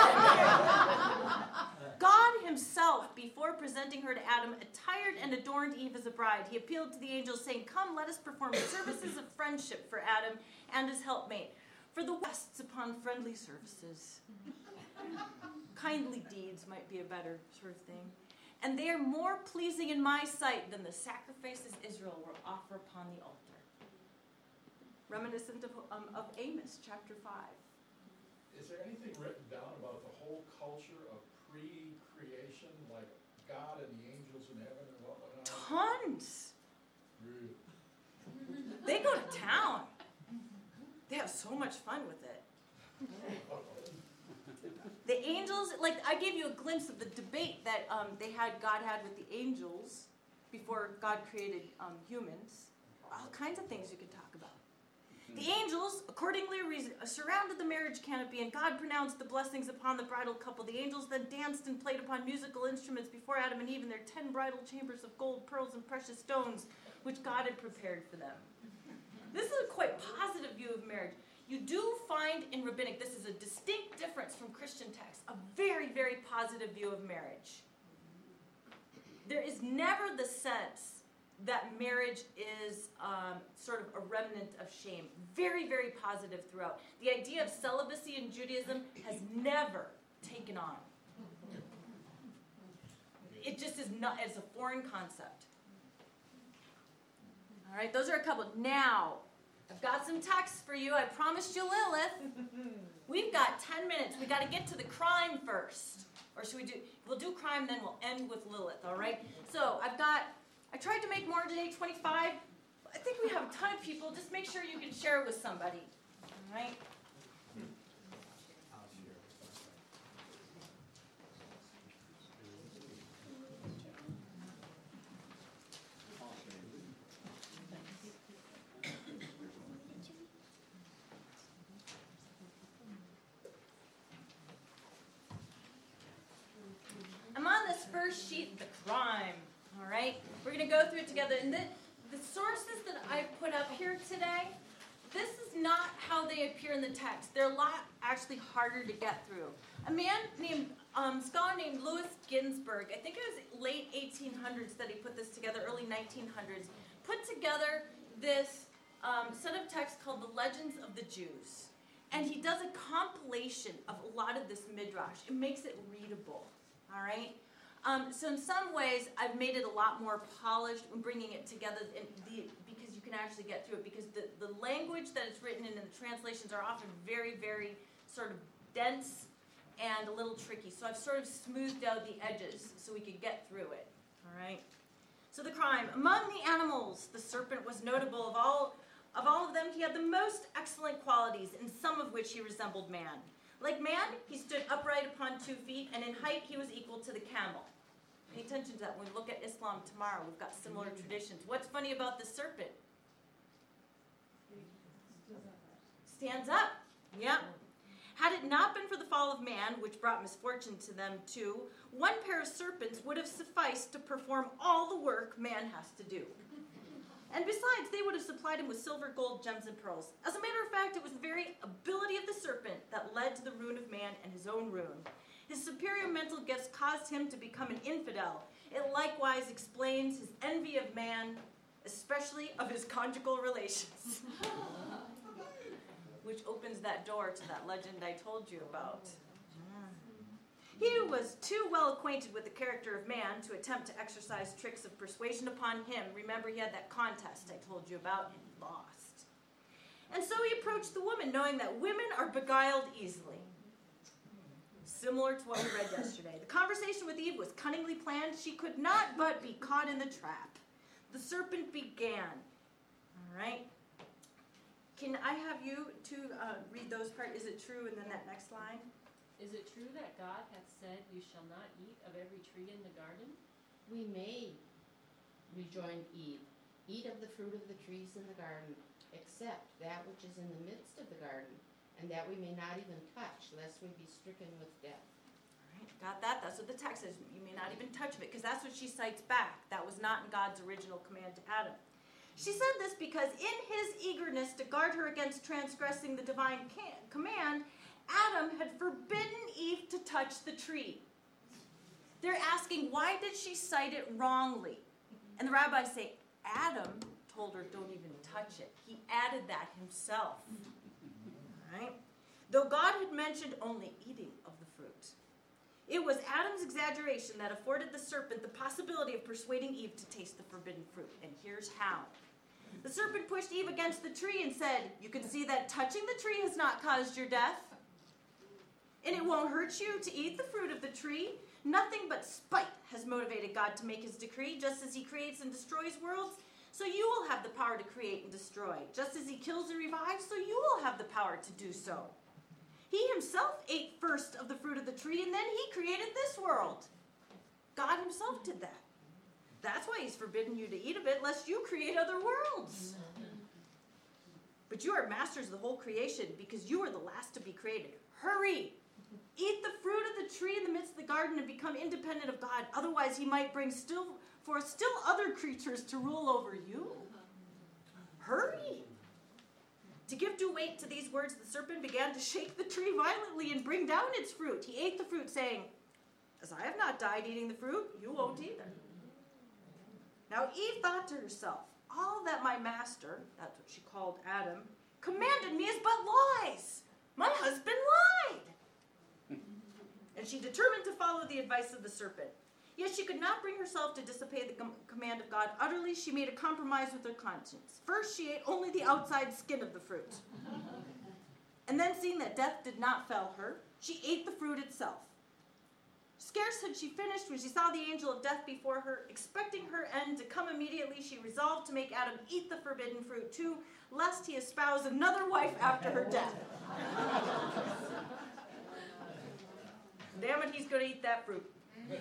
S1: God himself, before presenting her to Adam, attired and adorned Eve as a bride. He appealed to the angels, saying, "Come, let us perform services of friendship for Adam and his helpmate. For the rests upon friendly services." Kindly deeds might be a better sort of thing. "And they are more pleasing in my sight than the sacrifices Israel will offer upon the altar." Reminiscent of Amos, chapter 5.
S7: Is there anything written down about the whole culture of pre-creation, like God and the angels in heaven and whatnot?
S1: Tons.
S7: Really?
S1: They go to town. They have so much fun with it. The angels, like I gave you a glimpse of the debate that God had with the angels before God created humans. All kinds of things you could talk about. The angels accordingly surrounded the marriage canopy, and God pronounced the blessings upon the bridal couple. The angels then danced and played upon musical instruments before Adam and Eve in their 10 bridal chambers of gold, pearls, and precious stones, which God had prepared for them. This is a quite positive view of marriage. You do find in rabbinic, this is a distinct difference from Christian texts, a very, very positive view of marriage. There is never the sense that marriage is sort of a remnant of shame. Very, very positive throughout. The idea of celibacy in Judaism has never taken on. It just is not, it's a foreign concept. All right, those are a couple. Now, I've got some texts for you. I promised you Lilith. We've got 10 minutes. We got to get to the crime first. Or should we'll do crime, then we'll end with Lilith, all right? So I tried to make more today, 25. I think we have a ton of people. Just make sure you can share it with somebody, all right? I'm on this first sheet, the crime, all right? We're going to go through it together. And the sources that I've put up here today, this is not how they appear in the text. They're a lot actually harder to get through. A man named, scholar named Louis Ginsburg, I think it was late 1800s that he put this together, early 1900s, put together this set of texts called The Legends of the Jews. And he does a compilation of a lot of this midrash. It makes it readable. All right? So in some ways, I've made it a lot more polished and bringing it together because you can actually get through it. Because the language that it's written in and the translations are often very, very sort of dense and a little tricky. So I've sort of smoothed out the edges so we could get through it. All right. So the crime. Among the animals, the serpent was notable. Of all of them, he had the most excellent qualities, in some of which he resembled man. Like man, he stood upright upon 2 feet, and in height he was equal to the camel. Pay attention to that. When we look at Islam tomorrow, we've got similar traditions. What's funny about the serpent? Stands up. Yeah. Had it not been for the fall of man, which brought misfortune to them too, one pair of serpents would have sufficed to perform all the work man has to do. And besides, they would have supplied him with silver, gold, gems, and pearls. As a matter of fact, it was the very ability of the serpent that led to the ruin of man and his own ruin. His superior mental gifts caused him to become an infidel. It likewise explains his envy of man, especially of his conjugal relations. Which opens that door to that legend I told you about. He was too well acquainted with the character of man to attempt to exercise tricks of persuasion upon him. Remember, he had that contest I told you about, and he lost. And so he approached the woman, knowing that women are beguiled easily. Similar to what we read yesterday. The conversation with Eve was cunningly planned. She could not but be caught in the trap. The serpent began. All right. Can I have you to read those parts? Is it true? And then that next line.
S10: Is it true that God hath said, You shall not eat of every tree in the garden?
S11: We may, rejoined Eve, eat of the fruit of the trees in the garden, except that which is in the midst of the garden, and that we may not even touch, lest we be stricken with death.
S1: All right, got that? That's what the text says. You may not even touch of it, because that's what she cites back. That was not in God's original command to Adam. She said this because in his eagerness to guard her against transgressing the divine command, Adam had forbidden Eve to touch the tree. They're asking, why did she cite it wrongly? And the rabbis say, Adam told her, don't even touch it. He added that himself. All right? Though God had mentioned only eating of the fruit. It was Adam's exaggeration that afforded the serpent the possibility of persuading Eve to taste the forbidden fruit. And here's how. The serpent pushed Eve against the tree and said, You can see that touching the tree has not caused your death. And it won't hurt you to eat the fruit of the tree. Nothing but spite has motivated God to make his decree. Just as he creates and destroys worlds, so you will have the power to create and destroy. Just as he kills and revives, so you will have the power to do so. He himself ate first of the fruit of the tree, and then he created this world. God himself did that. That's why he's forbidden you to eat of it, lest you create other worlds. But you are masters of the whole creation, because you are the last to be created. Hurry! Eat the fruit of the tree in the midst of the garden and become independent of God. Otherwise, he might bring forth still other creatures to rule over you. Hurry! To give due weight to these words, the serpent began to shake the tree violently and bring down its fruit. He ate the fruit, saying, As I have not died eating the fruit, you won't either. Now Eve thought to herself, all that my master, that's what she called Adam, commanded me is but lies. My husband lied. And she determined to follow the advice of the serpent. Yet she could not bring herself to disobey the command of God utterly. She made a compromise with her conscience. First, she ate only the outside skin of the fruit. And then, seeing that death did not fell her, she ate the fruit itself. Scarce had she finished when she saw the angel of death before her. Expecting her end to come immediately, she resolved to make Adam eat the forbidden fruit too, lest he espouse another wife after her death. Damn it, he's going to eat that fruit.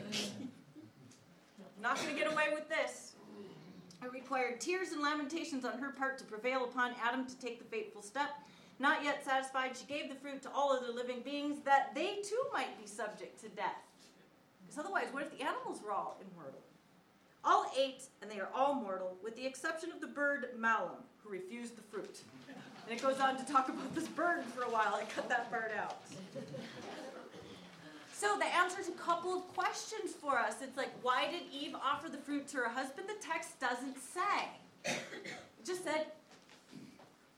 S1: Not going to get away with this. It required tears and lamentations on her part to prevail upon Adam to take the fateful step. Not yet satisfied, she gave the fruit to all other living beings that they too might be subject to death. Because otherwise, what if the animals were all immortal? All ate, and they are all mortal, with the exception of the bird Malum, who refused the fruit. And it goes on to talk about this bird for a while. I cut that part out. So the answer's a couple of questions for us. It's like, why did Eve offer the fruit to her husband? The text doesn't say. It just said,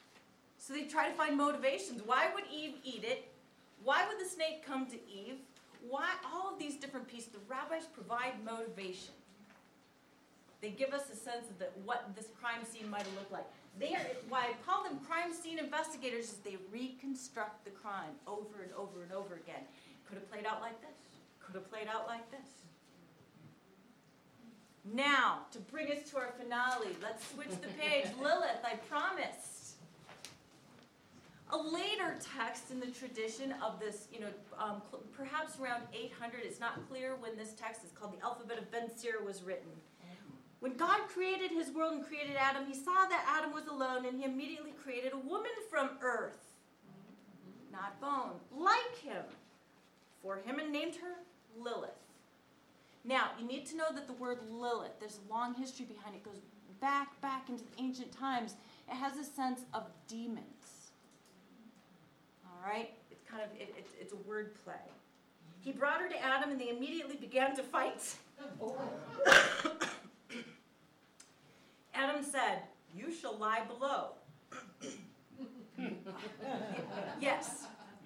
S1: so they try to find motivations. Why would Eve eat it? Why would the snake come to Eve? why all of these different pieces, the rabbis provide motivation. They give us a sense of what this crime scene might have looked like. Why I call them crime scene investigators is they reconstruct the crime over and over and over again. Could have played out like this. Could have played out like this. Now, to bring us to our finale, let's switch the page. Lilith, I promised. A later text in the tradition of this, perhaps around 800, it's not clear when this text is called the Alphabet of Ben Sira was written. When God created his world and created Adam, he saw that Adam was alone, and he immediately created a woman from earth, not bone, like him, for him, and named her Lilith. Now, you need to know that the word Lilith, there's a long history behind it. It goes back into the ancient times. It has a sense of demons. All right? It's kind of, it's a word play. He brought her to Adam, and they immediately began to fight. Adam said, "You shall lie below." Yes.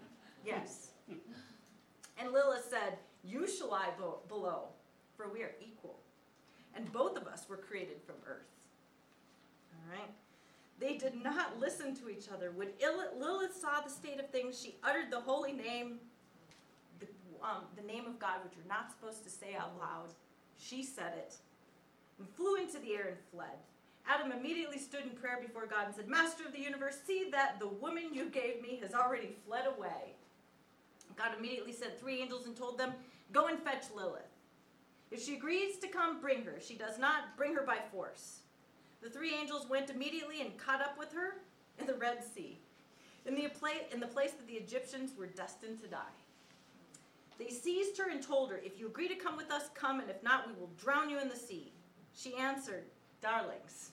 S1: And Lilith said, "You shall lie below, for we are equal. And both of us were created from earth." All right? They did not listen to each other. When Lilith saw the state of things, she uttered the holy name, the name of God, which you're not supposed to say out loud. She said it, and flew into the air and fled. Adam immediately stood in prayer before God and said, "Master of the universe, see that the woman you gave me has already fled away." God immediately sent 3 angels and told them, "Go and fetch Lilith. If she agrees to come, bring her. If she does not, bring her by force." The 3 angels went immediately and caught up with her in the Red Sea, in the place that the Egyptians were destined to die. They seized her and told her, "If you agree to come with us, come, and if not, we will drown you in the sea." She answered, "Darlings,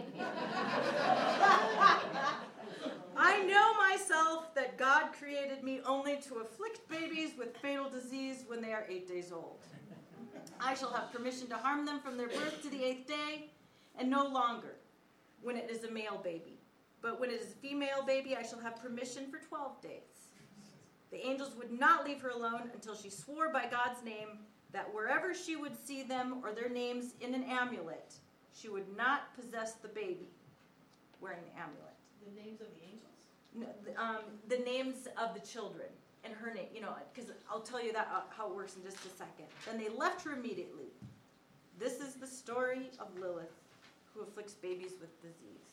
S1: I know myself that God created me only to afflict babies with fatal disease when they are 8 days old. I shall have permission to harm them from their birth to the 8th day, and no longer when it is a male baby. But when it is a female baby, I shall have permission for 12 days. The angels would not leave her alone until she swore by God's name that wherever she would see them or their names in an amulet, she would not possess the baby wearing the amulet.
S4: The names of the angels?
S1: No, the names of the children and her name, because I'll tell you that how it works in just a second. Then they left her immediately. This is the story of Lilith, who afflicts babies with disease.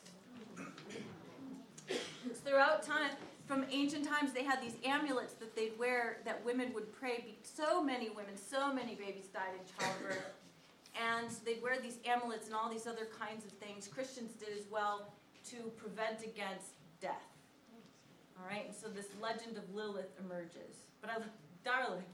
S1: Throughout time, from ancient times, they had these amulets that they'd wear that women would pray. So many women, so many babies died in childbirth. And they'd wear these amulets and all these other kinds of things. Christians did as well to prevent against death. All right, and so this legend of Lilith emerges. But darlings.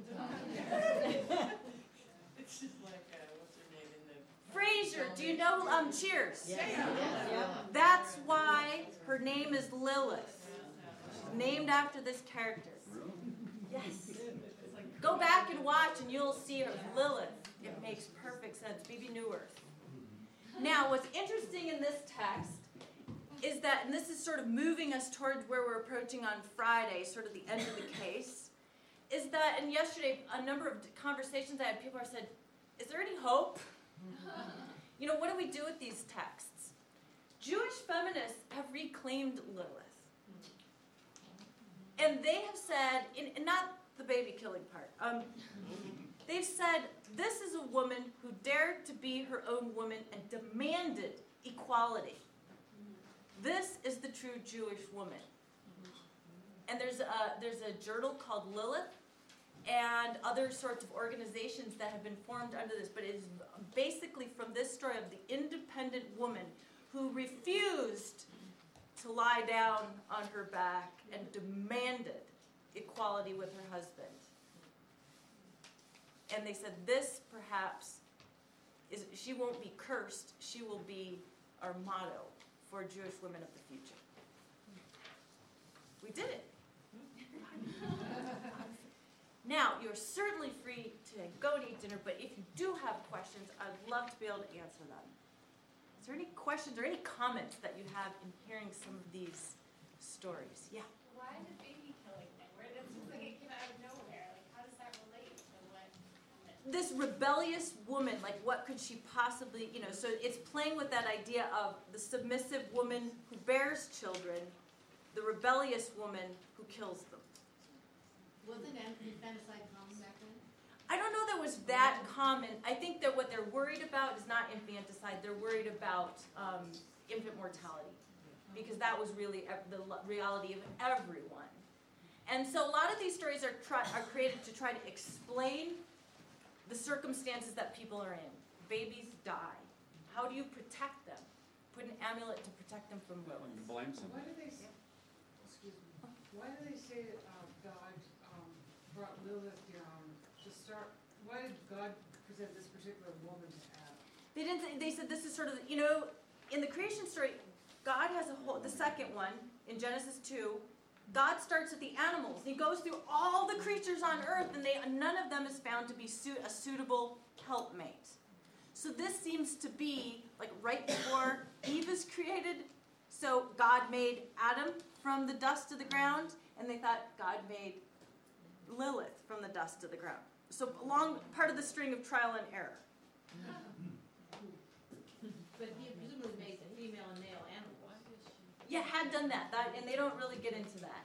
S3: It's just like, what's her name in the...
S1: Frasier, do you know Cheers?
S11: Yeah.
S1: That's why her name is Lilith. She's named after this character. Yes. Go back and watch and you'll see her, Lilith. It makes perfect sense. Baby New Earth. Now, what's interesting in this text is that, and this is sort of moving us towards where we're approaching on Friday, sort of the end of the case, is that, and yesterday, a number of conversations I had, people have said, is there any hope? What do we do with these texts? Jewish feminists have reclaimed Lilith. And they have said, and not the baby killing part, they've said, this is a woman who dared to be her own woman and demanded equality. This is the true Jewish woman. And there's a journal called Lilith and other sorts of organizations that have been formed under this, but it is basically from this story of the independent woman who refused to lie down on her back and demanded equality with her husband. And they said this perhaps she won't be cursed, she will be our motto for Jewish women of the future. We did it. Now, you're certainly free to go and eat dinner, but if you do have questions, I'd love to be able to answer them. Is there any questions or any comments that you have in hearing some of these stories? Yeah?
S2: Why the baby killing thing? It seems like it came out of nowhere. Like, how does that relate?
S1: this rebellious woman, like what could she possibly, so it's playing with that idea of the submissive woman who bears children, the rebellious woman who kills them.
S11: Wasn't infanticide common back then?
S1: I don't know that it was that common. I think that what they're worried about is not infanticide. They're worried about infant mortality, because that was really the reality of everyone. And so a lot of these stories are created to try to explain the circumstances that people are in. Babies die. How do you protect them? Put an amulet to protect them from Lilith.
S5: Why do they say, why do they say that God brought Lilith down to start? Why did God present this particular woman to Adam?
S1: They didn't. They said this is sort of, in the creation story, God has the second one in Genesis 2. God starts with the animals. He goes through all the creatures on earth, and none of them is found to be a suitable helpmate. So this seems to be like right before Eve is created. So God made Adam from the dust of the ground, and they thought God made Lilith from the dust of the ground. So part of the string of trial and error.
S11: But he presumably made the female and male animals.
S1: Yeah, had done that, and they don't really get into that.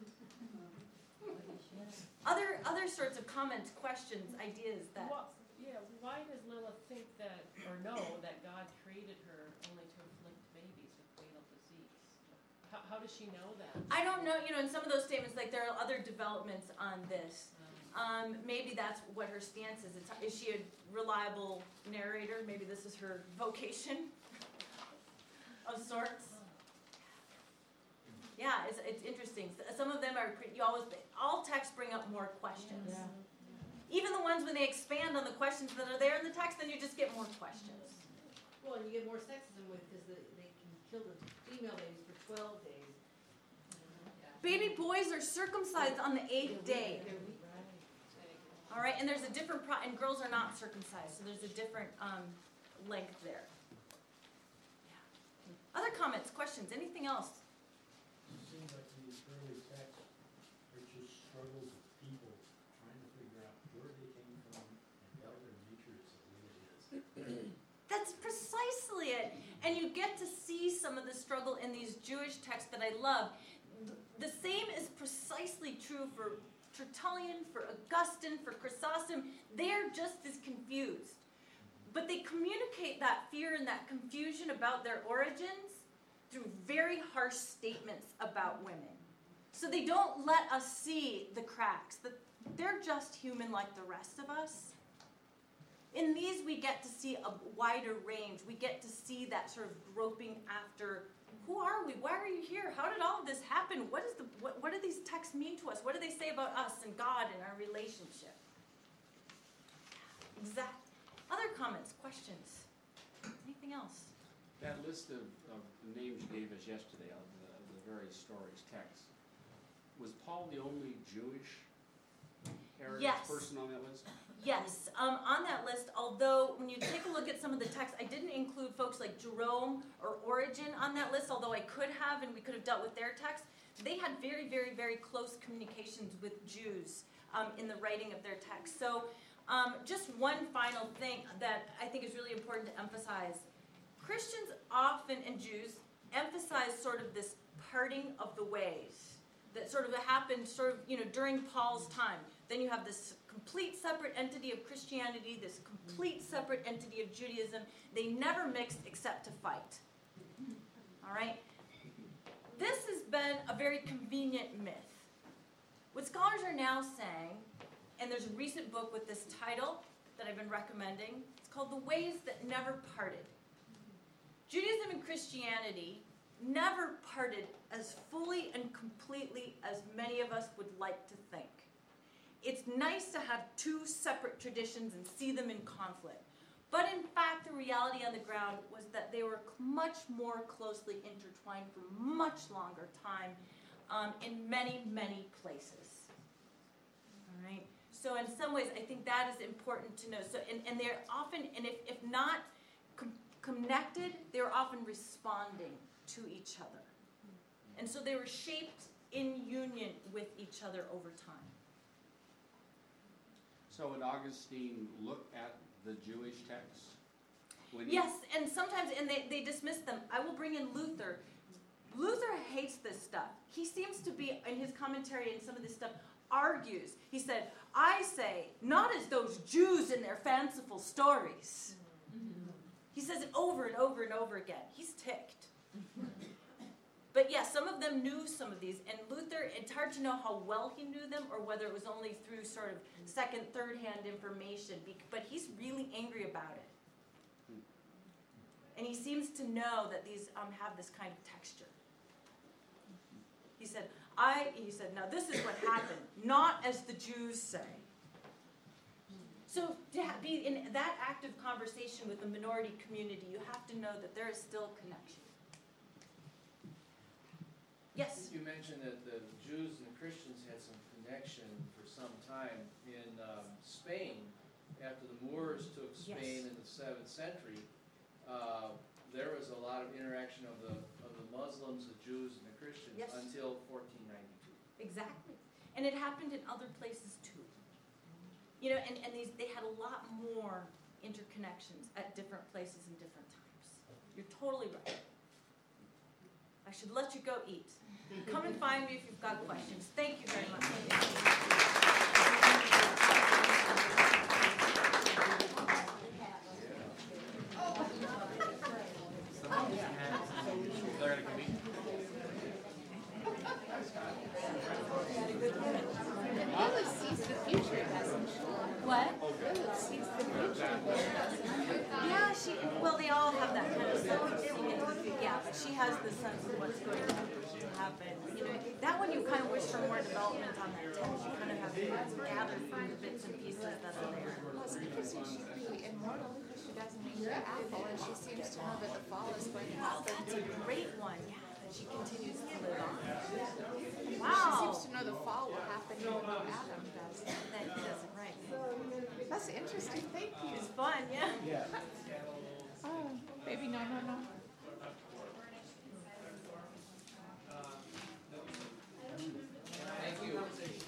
S1: Other sorts of comments, questions, ideas that.
S10: Why does Lilith think that, or know that God created her only to afflict babies with fatal disease? How does she know that?
S1: I don't know. In some of those statements, like there are other developments on this. Maybe that's what her stance is. Is she a reliable narrator? Maybe this is her vocation of sorts. Yeah, it's interesting. Some of them are, all texts bring up more questions.
S11: Yeah.
S1: Even the ones when they expand on the questions that are there in the text, then you just get more questions.
S11: Well, and you get more sexism because they can kill the female babies for 12 days.
S1: Baby boys are circumcised on the 8th day. All right, and there's a different, and girls are not circumcised, so there's a different length there. Yeah. Other comments, questions, anything else?
S12: It seems like these early texts are just struggles of people trying to figure out where they came from and what their nature is the way it is.
S1: That's precisely it. And you get to see some of the struggle in these Jewish texts that I love. The same is precisely true for Tertullian, for Augustine, for Chrysostom. They're just as confused. But they communicate that fear and that confusion about their origins through very harsh statements about women. So they don't let us see the cracks, that they're just human like the rest of us. In these, we get to see a wider range. We get to see that sort of groping after, who are we? Why are you here? How did all of this happen? What do these texts mean to us? What do they say about us and God and our relationship? Exact. Other comments, questions? Anything else?
S13: That list of the names you gave us yesterday of the various stories, texts, was Paul the only Jewish heritage person on that list?
S1: Yes, on that list, although when you take a look at some of the texts, I didn't include folks like Jerome or Origen on that list, although I could have, and we could have dealt with their texts. They had very, very, very close communications with Jews in the writing of their texts. So just one final thing that I think is really important to emphasize. Christians often, and Jews, emphasize sort of this parting of the ways that sort of happened during Paul's time. Then you have this complete separate entity of Christianity, this complete separate entity of Judaism. They never mixed except to fight. All right? This has been a very convenient myth. What scholars are now saying, and there's a recent book with this title that I've been recommending, it's called The Ways That Never Parted. Judaism and Christianity never parted as fully and completely as many of us would like to think. It's nice to have two separate traditions and see them in conflict. But in fact, the reality on the ground was that they were much more closely intertwined for much longer time in many, many places. All right? So in some ways, I think that is important to know. So, and they're often, and if not connected, they're often responding to each other. And so they were shaped in union with each other over time.
S13: So would Augustine look at the Jewish texts? When he-
S1: Yes, and sometimes, and they dismiss them. I will bring in Luther. Luther hates this stuff. He seems to be, in his commentary and some of this stuff, argues. He said, I say, not as those Jews in their fanciful stories. He says it over and over and over again. He's ticked. But yeah, some of them knew some of these. And Luther, it's hard to know how well he knew them or whether it was only through sort of second, third-hand information. But he's really angry about it. And he seems to know that these have this kind of texture. He said, now this is what happened, not as the Jews say. So to be in that active conversation with the minority community, you have to know that there is still a connection. Yes?
S14: You mentioned that the Jews and the Christians had some connection for some time. In Spain, after the Moors took Spain in the 7th century, there was a lot of interaction of the Muslims, the Jews, and the Christians until 1492.
S1: Exactly. And it happened in other places too. You know, and they had a lot more interconnections at different places and different times. You're totally right. I should let you go eat. Come and find me if you've got questions. Thank you very much.
S2: Lilith sees the future, doesn't she?
S1: What?
S2: Lilith sees the future.
S1: Yeah, well, they all have that kind of sense. Yeah, but she has the sense of what's going to happen. You know, that one you kind of wish for more development on that text. You kind of have to gather from the bits and pieces that are there.
S2: Well, it's interesting. She'd be immortal because she doesn't eat the apple, and she seems to know that the fall is going to
S1: Oh,
S2: happen.
S1: that's a great one. Yeah, that she continues to live on.
S2: She
S1: Wow.
S2: seems to know the fall will happen even though Adam does.
S1: That he doesn't, right.
S2: That's interesting. Thank you.
S1: It's fun, yeah.
S2: Oh, baby, no.
S14: Thank you.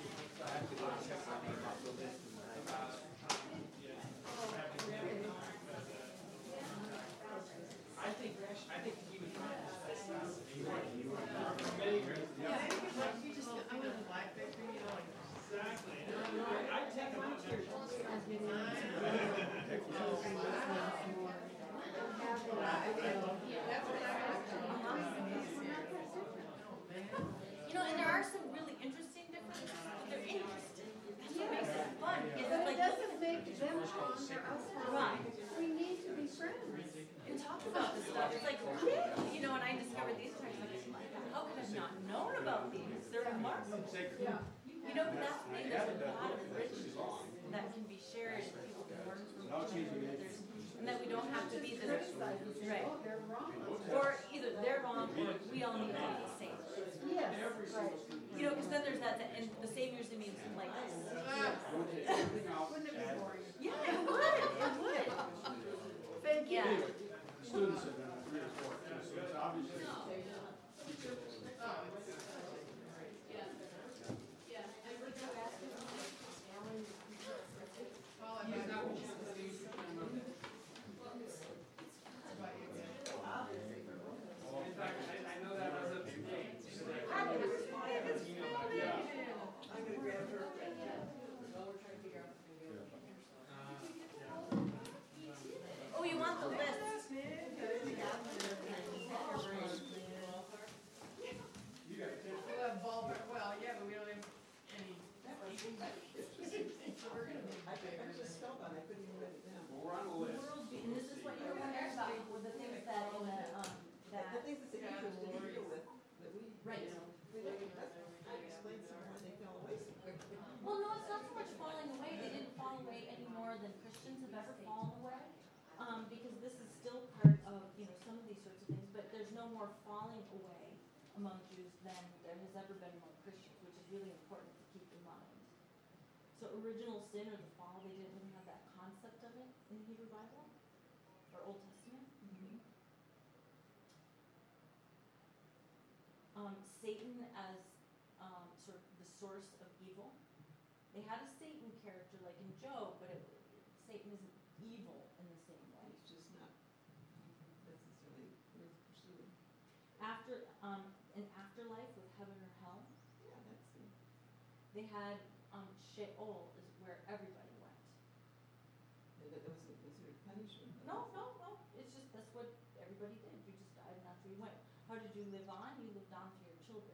S8: I think he would. I'd take him out there.
S1: You know, and there are some really interesting differences. They're interesting. That's what makes it fun. It's
S4: But it
S1: like,
S4: doesn't make them wrong or us wrong.
S1: Right.
S4: We need to be friends.
S1: and talk about this stuff. It's like, you know, when I discovered these texts, like, how could I have not known about these? They're remarkable. You know, but that's the thing, there's a lot of richness that can be shared and people can learn from each other. And that we don't have to be the, right. Or either they're wrong or we all need to be the same.
S4: Yes, right.
S1: You know, because then there's that, and the same usually means like this.
S4: Wouldn't it be boring?
S1: Yeah, it would, it would.
S4: Thank you.
S1: Yeah.
S12: Students have been 3 or 4, so it's obviously.
S8: In fact, I know that as of today.
S3: I'm gonna grab her. Well, we're trying to figure out if we can get her.
S1: Oh, you want the list?
S3: We'll have ball, well, yeah, but we don't have any. So we're gonna need bigger than.
S6: spellbound, I couldn't even write it down.
S12: Well, we're on the list.
S1: And this is what you're wondering about, with the things that in the,
S6: The things that they usually deal with, that we,
S1: Right.
S6: you know, we look at that, I explained somewhere, and they fell away so quickly.
S1: Well, no, it's not so much falling away. They didn't fall away any more than Christians have ever fallen away. Because this is still part of, you know, some of these sorts of things, but there's no more falling away among Jews than there has ever been among Christians, which is really important to keep in mind. So original sin or the fall, they didn't even have that concept of it in the Hebrew Bible or Old Testament. Satan as sort of the source of evil They had a Satan character like in Job, but Satan isn't evil in the same way.
S6: It's just not necessarily worth pursuing.
S1: After an afterlife with heaven or hell,
S6: Yeah, that's,
S1: they had Sheol is where everybody went.
S6: that wasn't considered punishment.
S1: No. It's just that's what everybody did. You just died and that's where you went. How did you live on? You lived on for your children.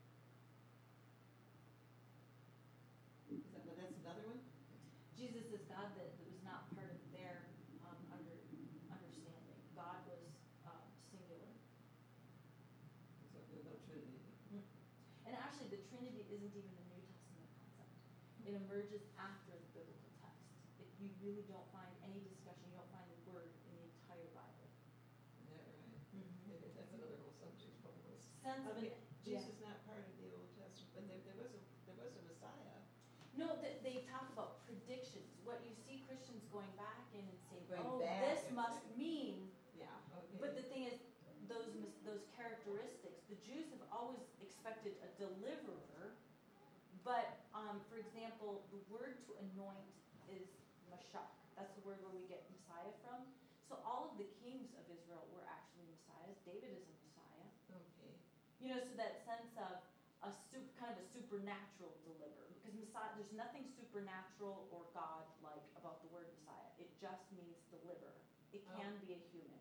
S6: But that's another one?
S1: Jesus is God that was not part of their understanding. God was singular.
S6: So no Trinity.
S1: And actually, the Trinity isn't even a New Testament concept. It emerges after the biblical text. You really don't find any discussion. You don't find the word in the entire Bible.
S6: Is that right? Maybe that's another whole subject almost.
S1: Sense of
S6: Okay,
S1: an,
S6: Jesus is not part of the Old Testament, but there was a Messiah.
S1: No, they talk about predictions. What you see Christians going back in and saying,
S6: Going
S1: "Oh,
S6: back
S1: this
S6: and
S1: must
S6: saying-
S1: mean."
S6: Yeah, okay.
S1: But the thing is, those characteristics, the Jews have always expected a deliverer. But for example, the word to anoint is Mashach. That's the word where we get Messiah from. So all of the kings of Israel were actually messiahs. David is a messiah.
S6: Okay.
S1: You know, so that sense of kind of a supernatural deliverer, because Messiah, there's nothing supernatural or God-like about the word Messiah. It just means deliverer. It can be a human.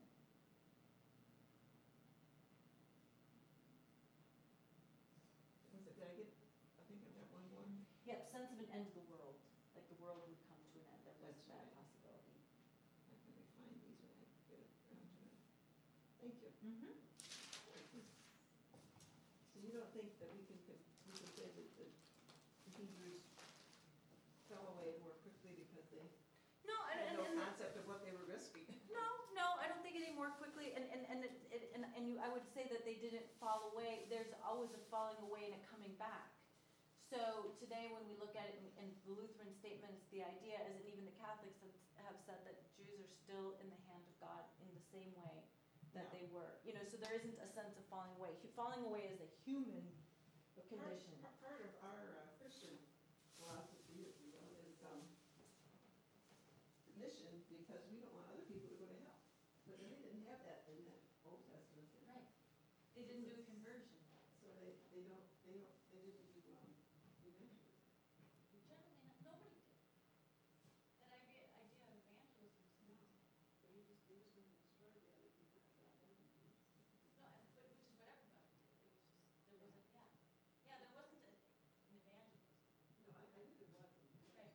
S6: I think I've got one more.
S1: Yep, sense of an end of the world, like the world would come to an end. There was
S6: That's
S1: that
S6: right.
S1: possibility.
S6: Let me find these when I get around to it. Thank you.
S1: Mm-hmm.
S6: So you don't think that we can say that the Hebrews fell away more quickly because they
S1: No,
S6: had no concept of what they were risking?
S1: No, I don't think any more quickly, and I would say that they didn't fall away. There's always a falling away and a coming back. So today, when we look at it in the Lutheran statements, the idea is, and even the Catholics have said that Jews are still in the hand of God in the same way that they were. You know, so there isn't a sense of falling away. Falling away is a human condition.
S6: Part of our Christian philosophy, if you will, is mission, because we don't want other people to go to hell. But they didn't have that in that Old Testament.
S1: Right. They didn't do a conversion.
S6: So they didn't do evangelism.
S1: Generally, nobody did. That idea of evangelism is not.
S6: They just want to destroy the other people.
S1: No, but which is what everybody did. It was just, there wasn't, yeah, there wasn't an evangelism.
S6: No, I knew there wasn't.
S1: Right.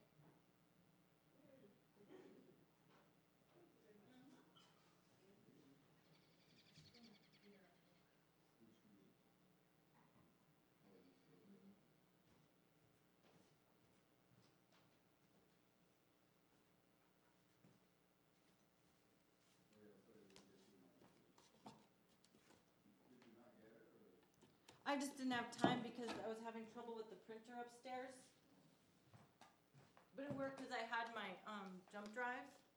S1: I just didn't have time because I was having trouble with the printer upstairs. But it worked because I had my jump drive.